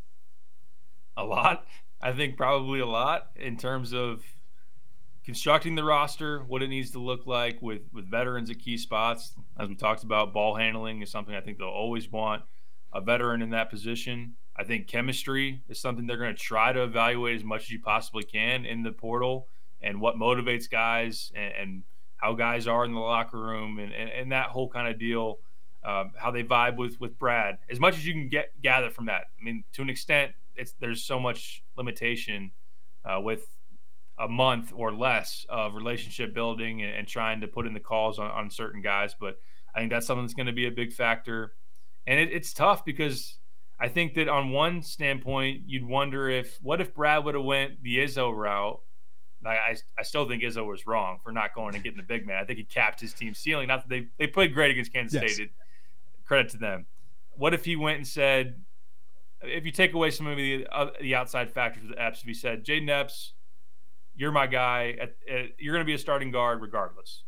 A lot. I think probably a lot in terms of constructing the roster, what it needs to look like with veterans at key spots. As we talked about, ball handling is something I think they'll always want a veteran in that position. I think chemistry is something they're going to try to evaluate as much as you possibly can in the portal, and what motivates guys and how guys are in the locker room and that whole kind of deal, how they vibe with Brad. As much as you can gather from that. I mean, to an extent, there's so much limitation with a month or less of relationship building and trying to put in the calls on certain guys. But I think that's something that's going to be a big factor. And it's tough because I think that on one standpoint, you'd wonder what if Brad would have went the Izzo route. I still think Izzo was wrong for not going and getting the big man. I think he capped his team's ceiling. Not that they played great against Kansas State. Credit to them. What if he went and said, if you take away some of the outside factors of the Epps, if he said, Jaden Epps, you're my guy. You're going to be a starting guard regardless.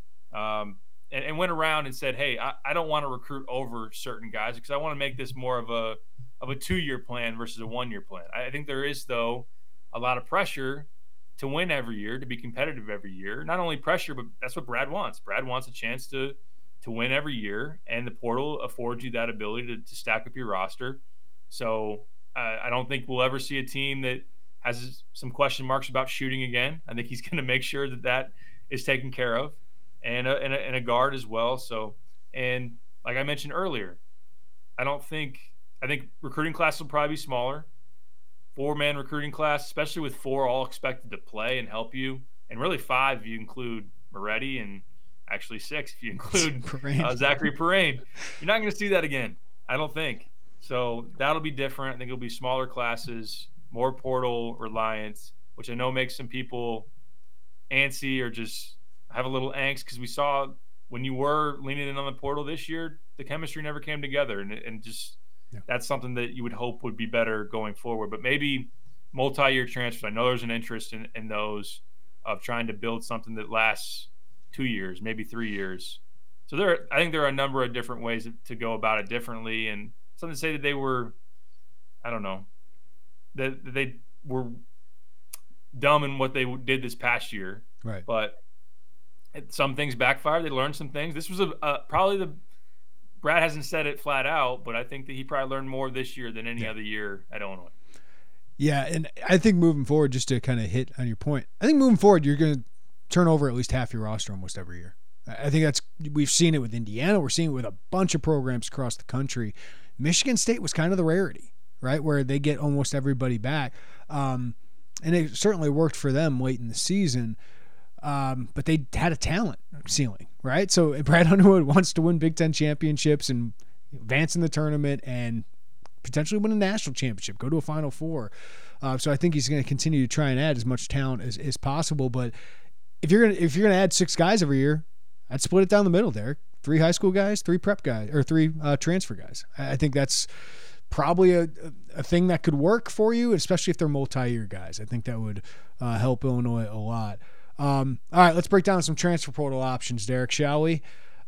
And went around and said, hey, I don't want to recruit over certain guys because I want to make this more of a 2-year plan versus a 1-year plan. I think there is, though, a lot of pressure to win every year, to be competitive every year. Not only pressure, but that's what Brad wants. Brad wants a chance to win every year, and the portal affords you that ability to stack up your roster. So I don't think we'll ever see a team that has some question marks about shooting again. I think he's going to make sure that is taken care of. And a guard as well. So, and like I mentioned earlier, I think recruiting class will probably be smaller. 4-man recruiting class, especially with 4 all expected to play and help you, and really 5 if you include Moretti, and actually 6 if you include Zachary Perrine. You're not going to see that again, I don't think. So that'll be different. I think it'll be smaller classes, more portal reliance, which I know makes some people antsy or just have a little angst, because we saw when you were leaning in on the portal this year, the chemistry never came together, and just that's something that you would hope would be better going forward. But maybe multi-year transfers. I know there's an interest in those, of trying to build something that lasts 2 years, maybe 3 years. So I think there are a number of different ways to go about it differently, and something to say that they were, I don't know, that they were dumb in what they did this past year, right? But some things backfired. They learned some things. This was probably Brad hasn't said it flat out, but I think that he probably learned more this year than any other year at Illinois. Yeah, and I think moving forward, just to kind of hit on your point, I think moving forward, you're going to turn over at least half your roster almost every year. I think we've seen it with Indiana. We're seeing it with a bunch of programs across the country. Michigan State was kind of the rarity, right, where they get almost everybody back. And it certainly worked for them late in the season. But they had a talent ceiling, right? So Brad Underwood wants to win Big Ten championships and advance in the tournament and potentially win a national championship, go to a Final Four. So I think he's going to continue to try and add as much talent as possible. But if you're gonna add 6 guys every year, I'd split it down the middle, Derek. 3 high school guys, 3 prep guys, or 3 transfer guys. I think that's probably a thing that could work for you, especially if they're multi-year guys. I think that would help Illinois a lot. All right, let's break down some transfer portal options, Derek, shall we?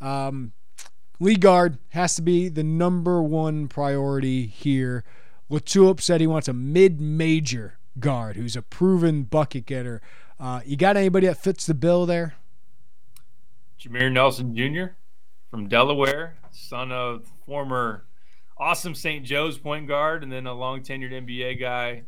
Lead guard has to be the number one priority here. LaTulip said he wants a mid-major guard who's a proven bucket getter. You got anybody that fits the bill there? Jameer Nelson Jr. from Delaware, son of former awesome St. Joe's point guard and then a long-tenured NBA guy.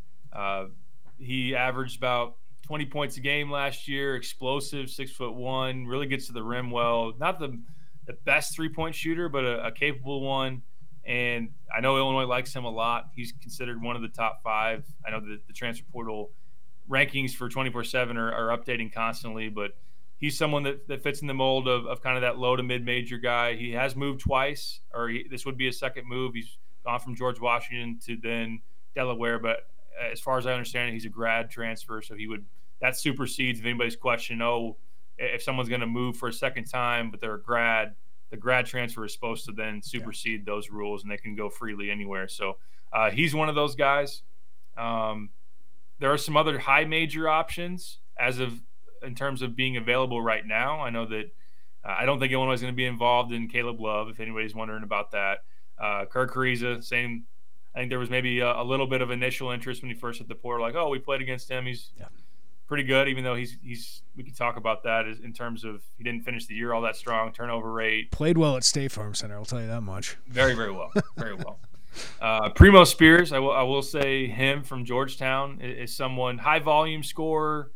He averaged about 20 points a game last year, explosive, 6'1", really gets to the rim well. Not the best three-point shooter, but a capable one. And I know Illinois likes him a lot. He's considered one of the top 5. I know the transfer portal rankings for 24/7 are updating constantly, but he's someone that fits in the mold of kind of that low to mid-major guy. He has moved twice, this would be his second move. He's gone from George Washington to then Delaware, but as far as I understand it, he's a grad transfer, so that supersedes if anybody's question, if someone's going to move for a second time, but they're a grad, the grad transfer is supposed to then supersede those rules, and they can go freely anywhere. So he's one of those guys. There are some other high major options in terms of being available right now. I know that I don't think Illinois is going to be involved in Caleb Love, if anybody's wondering about that. Kirk Ariza, same. I think there was maybe a little bit of initial interest when he first hit the portal, like, oh, we played against him. He's pretty good, even though we could talk about that in terms of he didn't finish the year all that strong, turnover rate. Played well at State Farm Center, I'll tell you that much. Very, very well. Very well. Primo Spears, I will say him from Georgetown is someone, high volume scorer.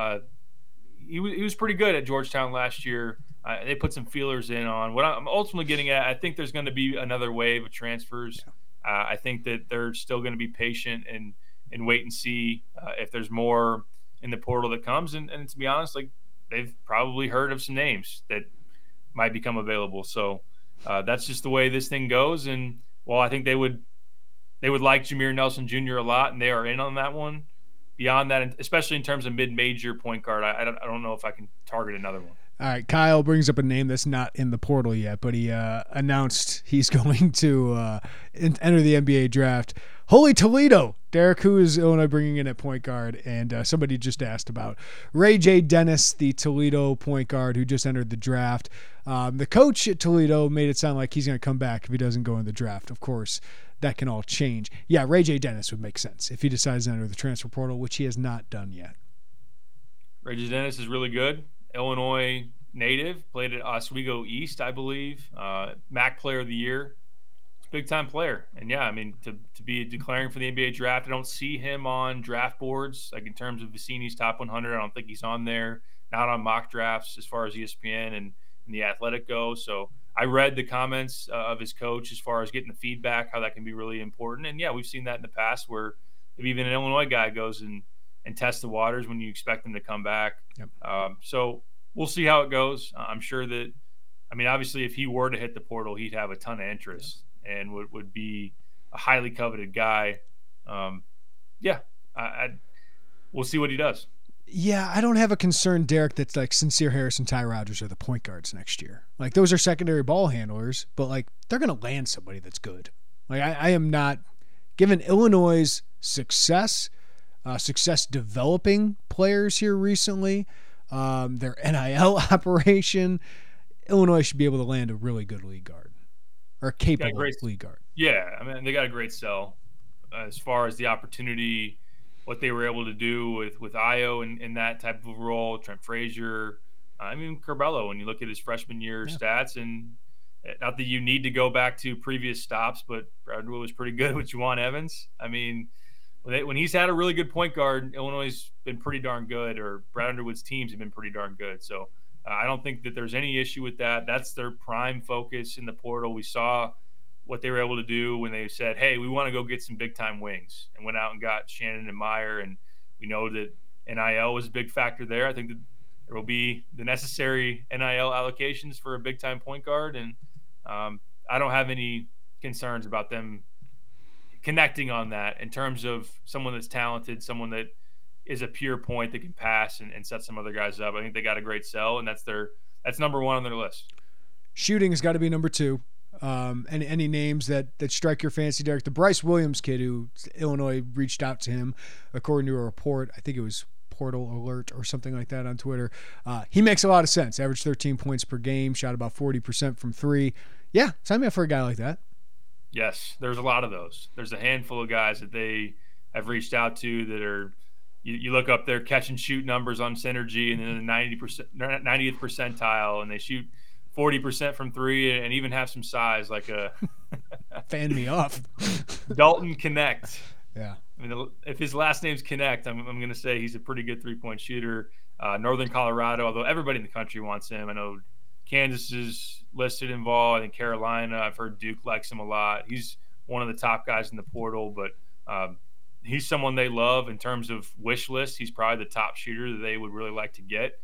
He was pretty good at Georgetown last year. They put some feelers in on what I'm ultimately getting at. I think there's going to be another wave of transfers. I think that they're still going to be patient and wait and see if there's more in the portal that comes. And to be honest, like, they've probably heard of some names that might become available. So that's just the way this thing goes. And while I think they would like Jameer Nelson Jr. a lot, and they are in on that one. Beyond that, especially in terms of mid-major point guard, I don't know if I can target another one. All right, Kyle brings up a name that's not in the portal yet, but he announced he's going to enter the NBA draft. Holy Toledo! Derek, who is Illinois bringing in at point guard? And somebody just asked about Ray J. Dennis, the Toledo point guard who just entered the draft. The coach at Toledo made it sound like he's going to come back if he doesn't go in the draft. Of course, that can all change. Yeah, Ray J. Dennis would make sense if he decides to enter the transfer portal, which he has not done yet. Ray J. Dennis is really good. Illinois native, played at Oswego East, I believe. MAC Player of the Year. It's a big-time player. And, yeah, I mean, to be declaring for the NBA draft, I don't see him on draft boards. Like, in terms of Vicini's top 100, I don't think he's on there. Not on mock drafts as far as ESPN and The Athletic go. So I read the comments of his coach as far as getting the feedback, how that can be really important. And, yeah, we've seen that in the past where if even an Illinois guy goes and tests the waters when you expect them to come back. Yep. So we'll see how it goes. I'm sure that, I mean, obviously if he were to hit the portal, he'd have a ton of interest and would be a highly coveted guy. We'll see what he does. Yeah, I don't have a concern, Derek, that's like Sincere Harris and Ty Rodgers are the point guards next year. Like, those are secondary ball handlers, but like, they're going to land somebody that's good. Like, I am not, given Illinois' success developing players here recently, their NIL operation, Illinois should be able to land a really good league guard or capable league guard. Yeah, I mean, they got a great sell as far as the opportunity, what they were able to do with Io in that type of role, Trent Frazier, I mean, Curbelo, when you look at his freshman year stats, and not that you need to go back to previous stops, but Brad was pretty good with Juwan Evans. I mean, when he's had a really good point guard, Illinois has been pretty darn good, or Brad Underwood's teams have been pretty darn good. So I don't think that there's any issue with that. That's their prime focus in the portal. We saw what they were able to do when they said, hey, we want to go get some big-time wings, and went out and got Shannon and Meyer, and we know that NIL was a big factor there. I think that there will be the necessary NIL allocations for a big-time point guard, and I don't have any concerns about them connecting on that in terms of someone that's talented, someone that is a pure point that can pass and set some other guys up. I think they got a great sell, and that's number one on their list. Shooting has got to be number two. Any names that strike your fancy, Derek? The Bryce Williams kid, who Illinois reached out to him, according to a report, I think it was Portal Alert or something like that on Twitter. He makes a lot of sense. Averaged 13 points per game, shot about 40% from three. Yeah, sign me up for a guy like that. Yes, there's a lot of those. There's a handful of guys that they have reached out to that are you look up their catch and shoot numbers on Synergy, and then the 90th percentile, and they shoot 40% from three and even have some size, like a fan me off. Dalton Connect. Yeah. I mean, if his last name's Connect, I'm going to say he's a pretty good three-point shooter. Northern Colorado, although everybody in the country wants him. I know Kansas is listed involved. I think Carolina, I've heard Duke likes him a lot. He's one of the top guys in the portal, but he's someone they love in terms of wish list. He's probably the top shooter that they would really like to get.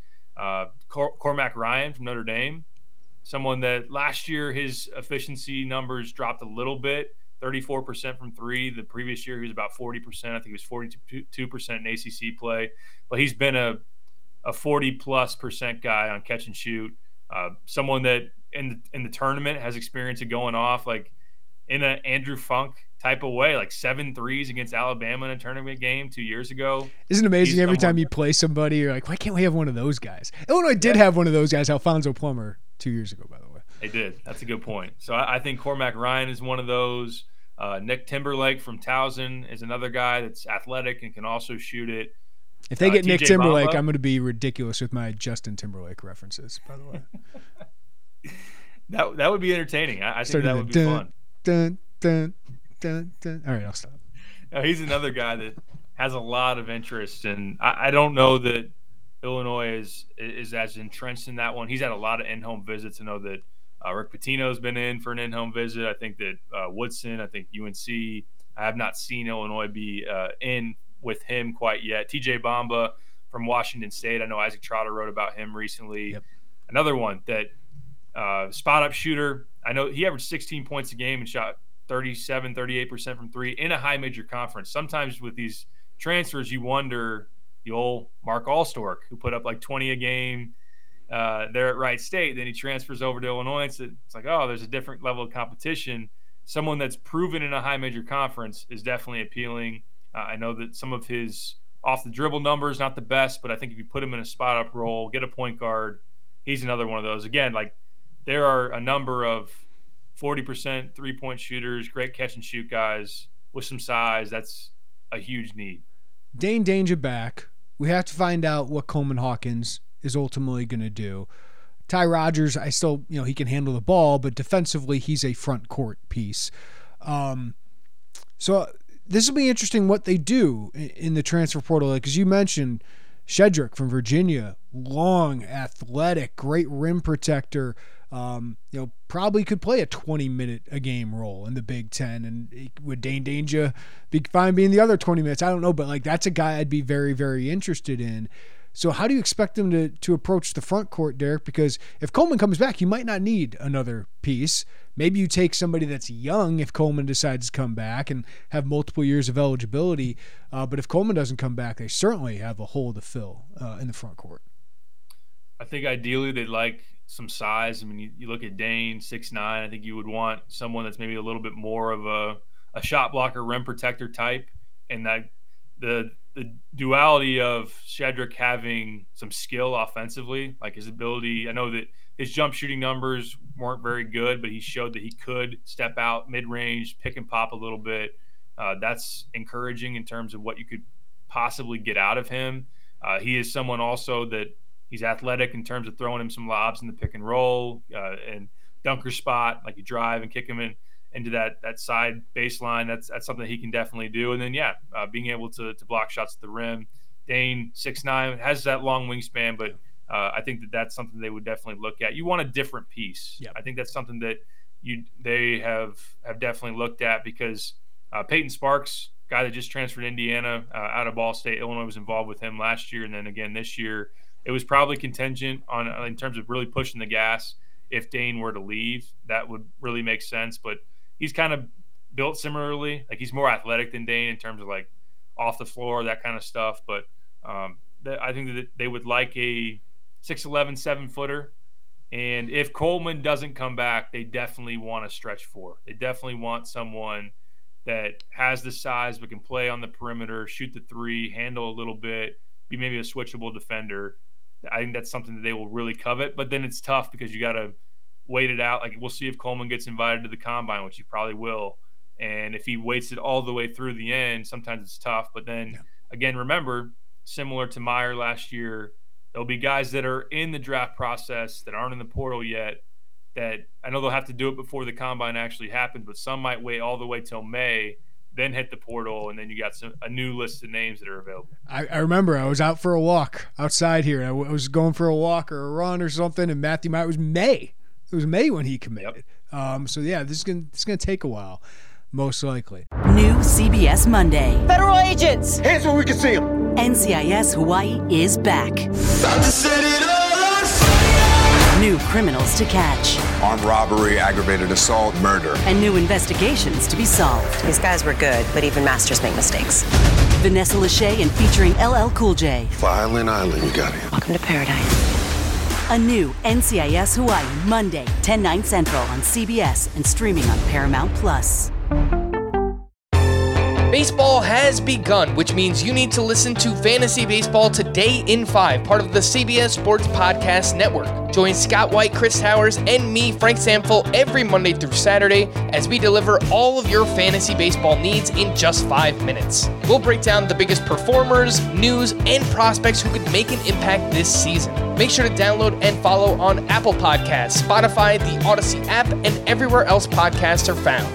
Cormac Ryan from Notre Dame, someone that last year his efficiency numbers dropped a little bit, 34% from three. The previous year he was about 40%. I think he was 42% in ACC play. But he's been a 40+% guy on catch and shoot. Someone that in the tournament has experience of going off like in an Andrew Funk type of way, like 7 threes against Alabama in a tournament game 2 years ago. Isn't it amazing every time you play somebody, you're like, why can't we have one of those guys? Illinois did have one of those guys, Alfonso Plummer, 2 years ago, by the way. They did. That's a good point. So I think Cormac Ryan is one of those. Nick Timberlake from Towson is another guy that's athletic and can also shoot it. If they get Nick Timberlake, Bamba, I'm going to be ridiculous with my Justin Timberlake references, by the way. that would be entertaining. I think that would be fun. Dun, dun, dun, dun. All right, I'll stop. No, he's another guy that has a lot of interest, and I don't know that Illinois is as entrenched in that one. He's had a lot of in-home visits. I know that Rick Pitino's been in for an in-home visit. I think that Woodson, I think UNC. I have not seen Illinois be in with him quite yet. TJ Bamba from Washington State. I know Isaac Trotter wrote about him recently. Yep. Another one that spot-up shooter. I know he averaged 16 points a game and shot 38% from three in a high major conference. Sometimes with these transfers, you wonder the old Mark Allstork, who put up like 20 a game there at Wright State. Then he transfers over to Illinois. It's like, oh, there's a different level of competition. Someone that's proven in a high major conference is definitely appealing. I know that some of his off-the-dribble numbers, not the best, but I think if you put him in a spot-up role, get a point guard, he's another one of those. Again, like there are a number of 40% three-point shooters, great catch-and-shoot guys with some size. That's a huge need. Dane Danger back. We have to find out what Coleman Hawkins is ultimately going to do. Ty Rodgers, I still, he can handle the ball, but defensively, he's a front court piece. So this will be interesting what they do in the transfer portal. Like, as you mentioned, Shedrick from Virginia, long, athletic, great rim protector. Probably could play a 20-minute a game role in the Big Ten, and would Dane Danger be fine being the other 20 minutes? I don't know, but like that's a guy I'd be very, very interested in. So how do you expect them to approach the front court, Derek? Because if Coleman comes back, you might not need another piece. Maybe you take somebody that's young if Coleman decides to come back and have multiple years of eligibility. But if Coleman doesn't come back, they certainly have a hole to fill in the front court. I think ideally they'd like some size. I mean, you look at Dane, 6'9". I think you would want someone that's maybe a little bit more of a shot blocker, rim protector type, and that the duality of Shedrick having some skill offensively, like his ability. I know that his jump shooting numbers weren't very good, but he showed that he could step out mid-range, pick and pop a little bit. That's encouraging in terms of what you could possibly get out of him. He is someone also that he's athletic in terms of throwing him some lobs in the pick and roll and dunker spot, like you drive and kick him into that side baseline. That's something he can definitely do. And then, being able to block shots at the rim. Dane, 6'9", has that long wingspan, but I think that's something they would definitely look at. You want a different piece. Yep. I think that's something that they have definitely looked at because Peyton Sparks, guy that just transferred to Indiana out of Ball State, Illinois was involved with him last year and then again this year. It was probably contingent on in terms of really pushing the gas. If Dane were to leave, that would really make sense. But he's kind of built similarly. Like he's more athletic than Dane in terms of like off the floor, that kind of stuff. But I think that they would like a 6'11", 7-footer. And if Coleman doesn't come back, they definitely want a stretch four. They definitely want someone that has the size but can play on the perimeter, shoot the three, handle a little bit, be maybe a switchable defender. I think that's something that they will really covet. But then it's tough because you got to wait it out. Like we'll see if Coleman gets invited to the combine, which he probably will. And if he waits it all the way through the end, sometimes it's tough. But then again, remember, similar to Meyer last year, there'll be guys that are in the draft process that aren't in the portal yet that I know they'll have to do it before the combine actually happens, but some might wait all the way till May, then hit the portal, and then you got a new list of names that are available. I remember I was out for a walk outside here. I was going for a walk or a run or something, and Matthew Meyer was May. It was May when he committed. Yep. This is gonna take a while, most likely. New CBS Monday. Federal agents! Hands where we can see them! NCIS Hawaii is back. About to set it on fire! New criminals to catch. Armed robbery, aggravated assault, murder. And new investigations to be solved. These guys were good, but even masters make mistakes. Vanessa Lachey and featuring LL Cool J. Violent Island, you got it. Welcome to paradise. A new NCIS Hawaii, Monday, 10/9 Central on CBS and streaming on Paramount Plus. Baseball has begun, which means you need to listen to Fantasy Baseball Today in 5, part of the CBS Sports Podcast Network. Join Scott White, Chris Towers, and me, Frank Samfel, every Monday through Saturday as we deliver all of your fantasy baseball needs in just 5 minutes. We'll break down the biggest performers, news, and prospects who could make an impact this season. Make sure to download and follow on Apple Podcasts, Spotify, the Odyssey app, and everywhere else podcasts are found.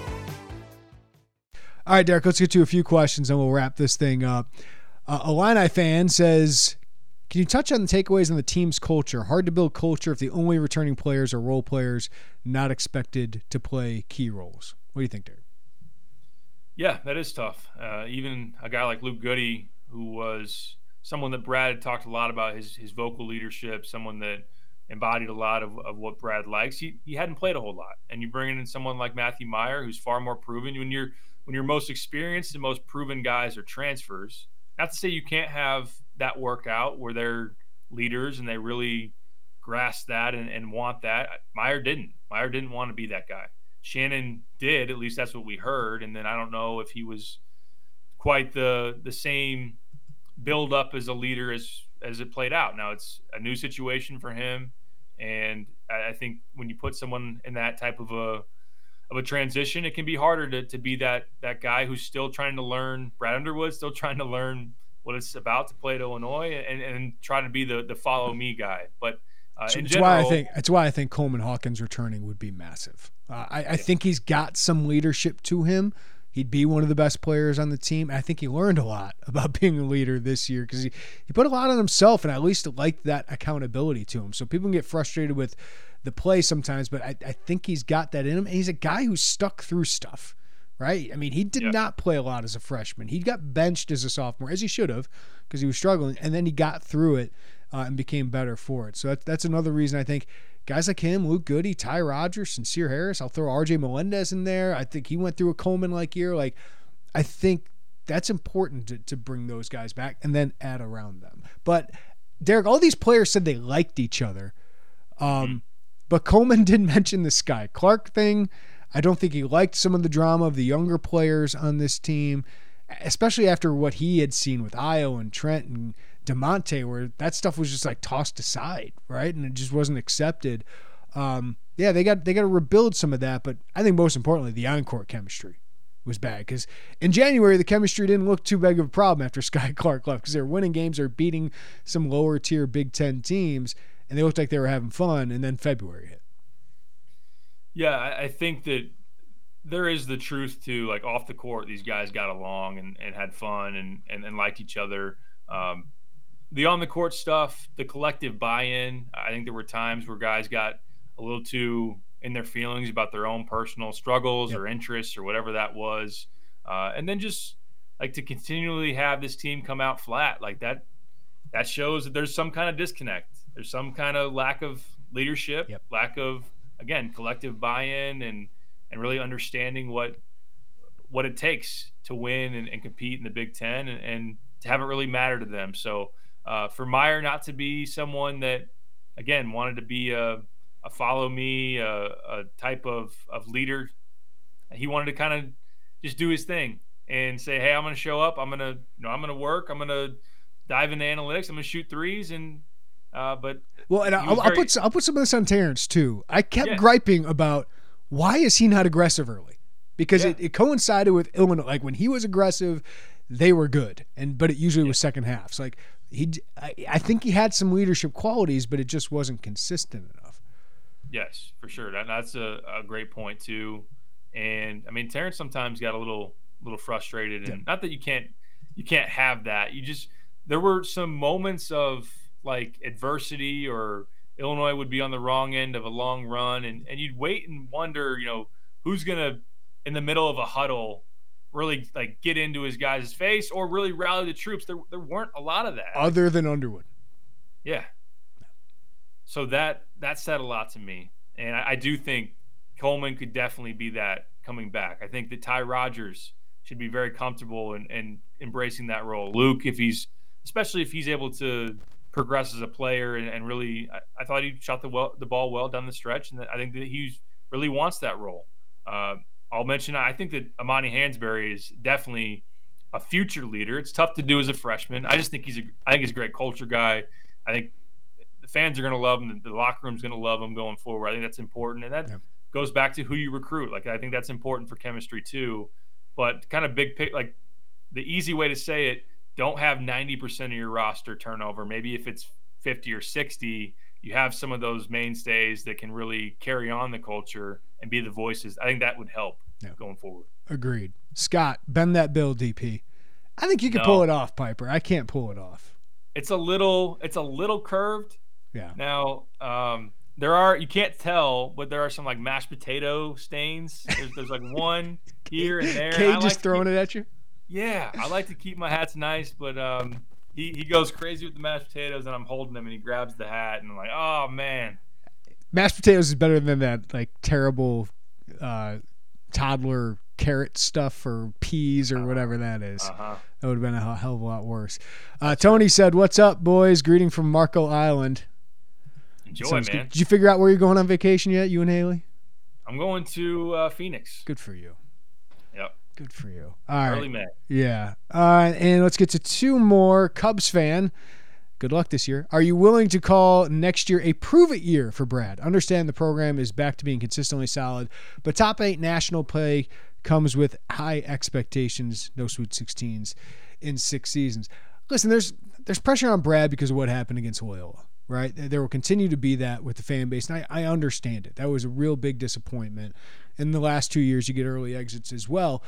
All right, Derek, let's get to a few questions and we'll wrap this thing up. Illini fan says, can you touch on the takeaways on the team's culture? Hard to build culture if the only returning players are role players not expected to play key roles. What do you think, Derek? Yeah, that is tough. Even a guy like Luke Goody, who was someone that Brad had talked a lot about, his vocal leadership, someone that embodied a lot of what Brad likes. He hadn't played a whole lot. And you bring in someone like Matthew Meyer, who's far more proven. When your most experienced and most proven guys are transfers, not to say you can't have that work out where they're leaders and they really grasp that and want that. Meyer didn't. Meyer didn't want to be that guy. Shannon did, at least that's what we heard. And then I don't know if he was quite the same build up as a leader as it played out. Now it's a new situation for him. And I think when you put someone in that type of a transition, it can be harder to be that guy who's still trying to learn. Brad Underwood still trying to learn what it's about to play at Illinois and try to be the follow me guy. But in general, that's why I think Coleman Hawkins returning would be massive. I think he's got some leadership to him. He'd be one of the best players on the team. I think he learned a lot about being a leader this year because he put a lot on himself, and I at least liked that accountability to him. So people can get frustrated with the play sometimes, but I think he's got that in him. And he's a guy who stuck through stuff, right? I mean, he did not play a lot as a freshman. He got benched as a sophomore, as he should have, because he was struggling, and then he got through it and became better for it. So that's another reason I think guys like him, Luke Goody, Ty Rodgers, Sincere Harris, I'll throw RJ Melendez in there. I think he went through a Coleman-like year. Like, I think that's important to bring those guys back and then add around them. But, Derek, all these players said they liked each other. But Coleman did mention the Sky Clark thing. I don't think he liked some of the drama of the younger players on this team, especially after what he had seen with Io and Trent and DeMonte, where that stuff was just like tossed aside, right? And it just wasn't accepted. They got to rebuild some of that, but I think most importantly, the on-court chemistry was bad because in January, the chemistry didn't look too big of a problem after Sky Clark left because they were winning games or beating some lower tier Big Ten teams, and they looked like they were having fun, and then February hit. Yeah, I think that there is the truth to, like, off the court, these guys got along and had fun and liked each other. The on-the-court stuff, the collective buy-in, I think there were times where guys got a little too in their feelings about their own personal struggles or interests or whatever that was. And then just, like, to continually have this team come out flat, like that shows that there's some kind of disconnect. There's some kind of lack of leadership, lack of, again, collective buy-in and really understanding what it takes to win and compete in the Big Ten and to have it really matter to them. So for Meyer not to be someone that, again, wanted to be a follow me, a type of leader, he wanted to kind of just do his thing and say, hey, I'm going to show up. I'm going to work. I'm going to dive into analytics. I'm going to shoot threes I'll put some of this on Terrence too. I kept griping about why is he not aggressive early? Because it coincided with Illinois. Like when he was aggressive, they were good, but it usually was second half. So like I think he had some leadership qualities, but it just wasn't consistent enough. Yes, for sure. That's a great point too. And I mean, Terrence sometimes got a little frustrated, and not that you can't have that. There were some moments of like adversity or Illinois would be on the wrong end of a long run and you'd wait and wonder, who's going to, in the middle of a huddle, really like get into his guys' face or really rally the troops. There weren't a lot of that. Other than Underwood. Yeah. So that said a lot to me. And I do think Coleman could definitely be that coming back. I think that Ty Rodgers should be very comfortable and embracing that role. Luke, especially if he's able to progress as a player, and really, I thought he shot the ball well down the stretch, and I think that he really wants that role. I'll mention, I think that Amani Hansberry is definitely a future leader. It's tough to do as a freshman. I just think he's a great culture guy. I think the fans are going to love him. The locker room's going to love him going forward. I think that's important, and that goes back to who you recruit. Like, I think that's important for chemistry too. But kind of big pick, like the easy way to say it, don't have 90% of your roster turnover. Maybe if it's 50 or 60, you have some of those mainstays that can really carry on the culture and be the voices. I think that would help going forward. Agreed. Scott, bend that bill, DP. I think you can pull it off, Piper. I can't pull it off. It's a little curved. Yeah. Now, you can't tell, but there are some like mashed potato stains. There's like one here and there. Kay just throwing it at you? Yeah. I like to keep my hats nice, but he goes crazy with the mashed potatoes, and I'm holding him, and he grabs the hat, and I'm like, oh, man. Mashed potatoes is better than that like terrible toddler carrot stuff or peas or whatever that is. That would have been a hell of a lot worse. Tony said, "What's up, boys? Greeting from Marco Island." Enjoy, man. Good. Did you figure out where you're going on vacation yet, you and Haley? I'm going to Phoenix. Good for you. Yep. Good for you. All right. Early May. Yeah. And let's get to two more. Cubs fan. Good luck this year. Are you willing to call next year a prove-it year for Brad? Understand the program is back to being consistently solid, but top 8 national play comes with high expectations, no Sweet 16s in 6 seasons. Listen, there's pressure on Brad because of what happened against Loyola, right? There will continue to be that with the fan base, and I understand it. That was a real big disappointment. In the last 2 years, you get early exits as well.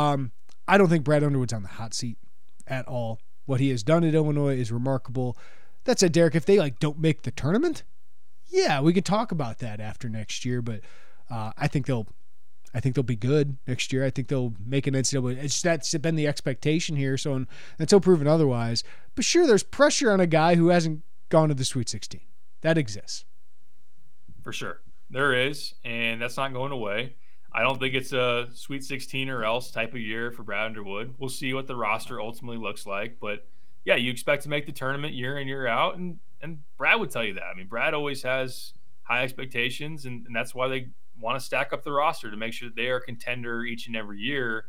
I don't think Brad Underwood's on the hot seat at all. What he has done at Illinois is remarkable. That said, Derek, if they don't make the tournament, yeah, we could talk about that after next year. But I think they'll be good next year. I think they'll make an NCAA. That's been the expectation here. So until proven otherwise, but sure, there's pressure on a guy who hasn't gone to the Sweet 16. That exists. For sure, there is, and that's not going away. I don't think it's a Sweet 16 or else type of year for Brad Underwood. We'll see what the roster ultimately looks like. But, yeah, you expect to make the tournament year in, year out, and Brad would tell you that. I mean, Brad always has high expectations, and that's why they want to stack up the roster to make sure that they are a contender each and every year.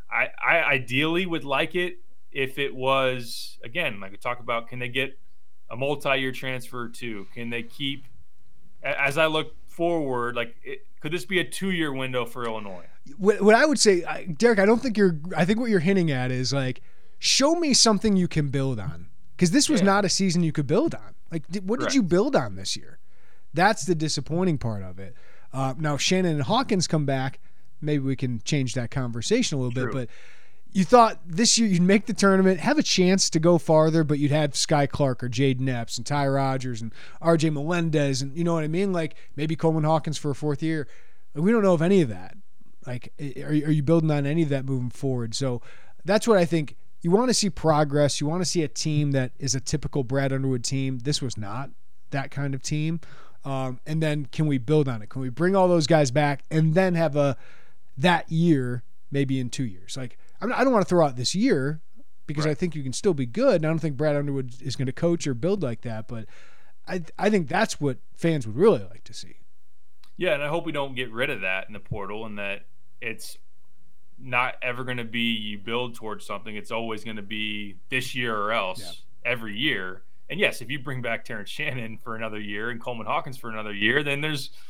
I ideally would like it if it was, again, like we talk about, can they get a multi-year transfer too? Can they keep – as I look forward, could this be a 2-year window for Illinois? What I would say, Derek, I think what you're hinting at is show me something you can build on, because this was not a season you could build on. What did you build on this year? That's the disappointing part of it. Now, Shannon and Hawkins come back. Maybe we can change that conversation a little bit, but you thought this year you'd make the tournament, have a chance to go farther, but you'd have Sky Clark or Jaden Epps and Ty Rogers and RJ Melendez, and you know what I mean? Maybe Coleman Hawkins for a 4th year. We don't know of any of that. Are you building on any of that moving forward? So that's what I think. You want to see progress. You want to see a team that is a typical Brad Underwood team. This was not that kind of team. And then can we build on it? Can we bring all those guys back and then have that year maybe in 2 years? I don't want to throw out this year because I think you can still be good. And I don't think Brad Underwood is going to coach or build like that, but I think that's what fans would really like to see. Yeah, and I hope we don't get rid of that in the portal, and that it's not ever going to be you build towards something. It's always going to be this year or else every year. And yes, if you bring back Terrence Shannon for another year and Coleman Hawkins for another year, then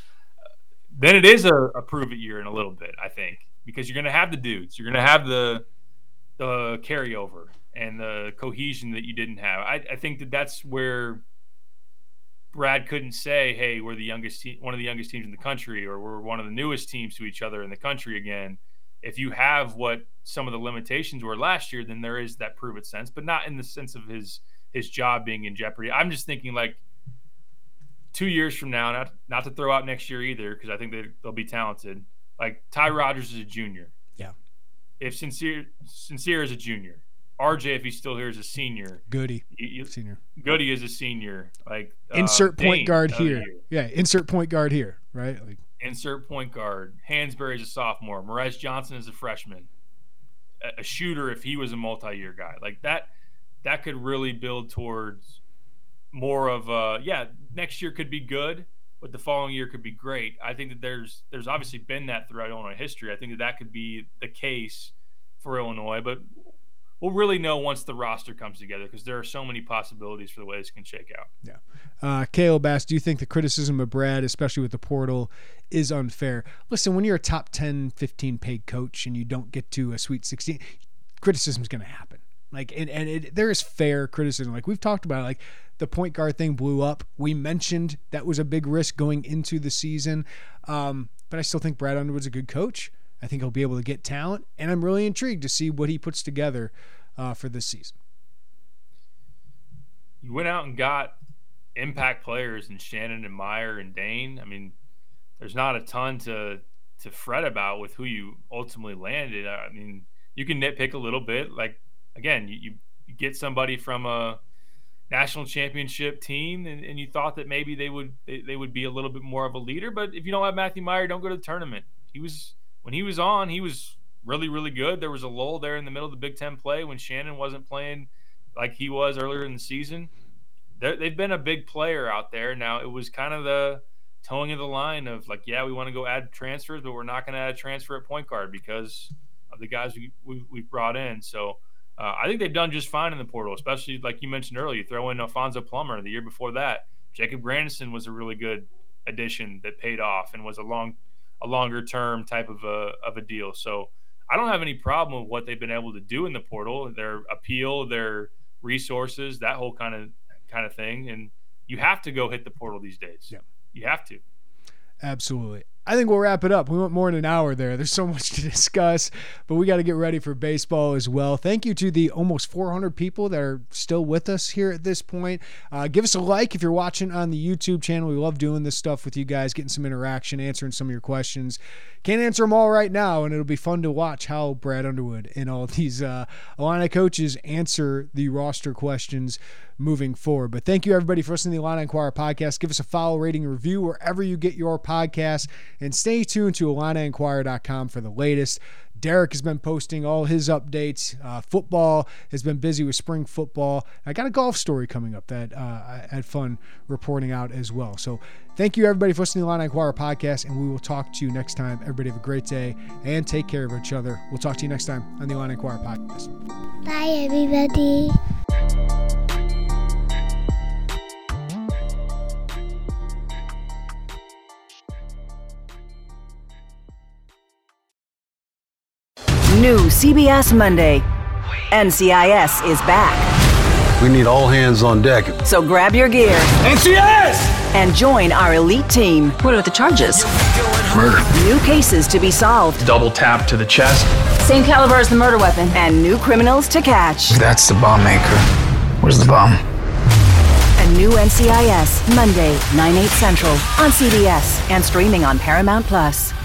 it is a prove-it year in a little bit, I think, because you're going to have the dudes. You're going to have the carryover and the cohesion that you didn't have. I think that's where Brad couldn't say, hey, we're the youngest one of the youngest teams in the country, or we're one of the newest teams to each other in the country again. If you have what some of the limitations were last year, then there is that prove-it sense, but not in the sense of his job being in jeopardy. I'm just thinking 2 years from now, not to throw out next year either, because I think they'll be talented. Ty Rogers is a junior. Yeah. If Sincere is a junior, RJ, if he's still here, is a senior. Goody, senior. Goody is a senior. Insert point Dane, guard here. Yeah, insert point guard here, right? Insert point guard. Hansberry is a sophomore. Morez Johnson is a freshman. A shooter if he was a multi-year guy. That could really build towards more of next year could be good, but the following year could be great. I think that there's obviously been that throughout Illinois history. I think that could be the case for Illinois, but we'll really know once the roster comes together because there are so many possibilities for the way this can shake out. Yeah. Caleb asked, do you think the criticism of Brad, especially with the portal, is unfair? Listen, when you're a top 10, 15 paid coach and you don't get to a Sweet 16, criticism is going to happen. There is fair criticism. Like we've talked about, like the point guard thing blew up. We mentioned that was a big risk going into the season. But I still think Brad Underwood's a good coach. I think he'll be able to get talent, and I'm really intrigued to see what he puts together for this season. You went out and got impact players in Shannon and Meyer and Dane. I mean, there's not a ton to fret about with who you ultimately landed. I mean, you can nitpick a little bit. Like, again, you get somebody from a national championship team and you thought that maybe they would be a little bit more of a leader. But if you don't have Matthew Meyer, don't go to the tournament. When he was on, he was really, really good. There was a lull there in the middle of the Big Ten play when Shannon wasn't playing like he was earlier in the season. They've been a big player out there. Now, it was kind of the towing of the line of like, yeah, we want to go add transfers, but we're not going to add a transfer at point guard because of the guys we've brought in. So I think they've done just fine in the portal, especially like you mentioned earlier. You throw in Alfonso Plummer the year before that. Jacob Grandison was a really good addition that paid off and was a longer term type of a deal. So I don't have any problem with what they've been able to do in the portal, their appeal, their resources, that whole kind of thing. And you have to go hit the portal these days. Yeah. You have to. Absolutely. I think we'll wrap it up. We went more than an hour there. There's so much to discuss, but we got to get ready for baseball as well. Thank you to the almost 400 people that are still with us here at this point. Give us a like if you're watching on the YouTube channel. We love doing this stuff with you guys, getting some interaction, answering some of your questions. Can't answer them all right now, and it'll be fun to watch how Brad Underwood and all these Illini coaches answer the roster questions moving forward. But thank you, everybody, for listening to the Illini Inquirer podcast. Give us a follow, rating, and review wherever you get your podcasts, and stay tuned to IlliniInquirer.com for the latest. Derek has been posting all his updates. Football has been busy with spring football. I got a golf story coming up that I had fun reporting out as well. So thank you, everybody, for listening to the Illini Inquirer podcast, and we will talk to you next time. Everybody have a great day and take care of each other. We'll talk to you next time on the Illini Inquirer podcast. Bye, everybody. New CBS Monday. NCIS is back. We need all hands on deck. So grab your gear. NCIS! And join our elite team. What are the charges? Murder. New cases to be solved. Double tap to the chest. Same caliber as the murder weapon. And new criminals to catch. That's the bomb maker. Where's the bomb? A new NCIS, Monday, 9/8 Central, on CBS and streaming on Paramount+.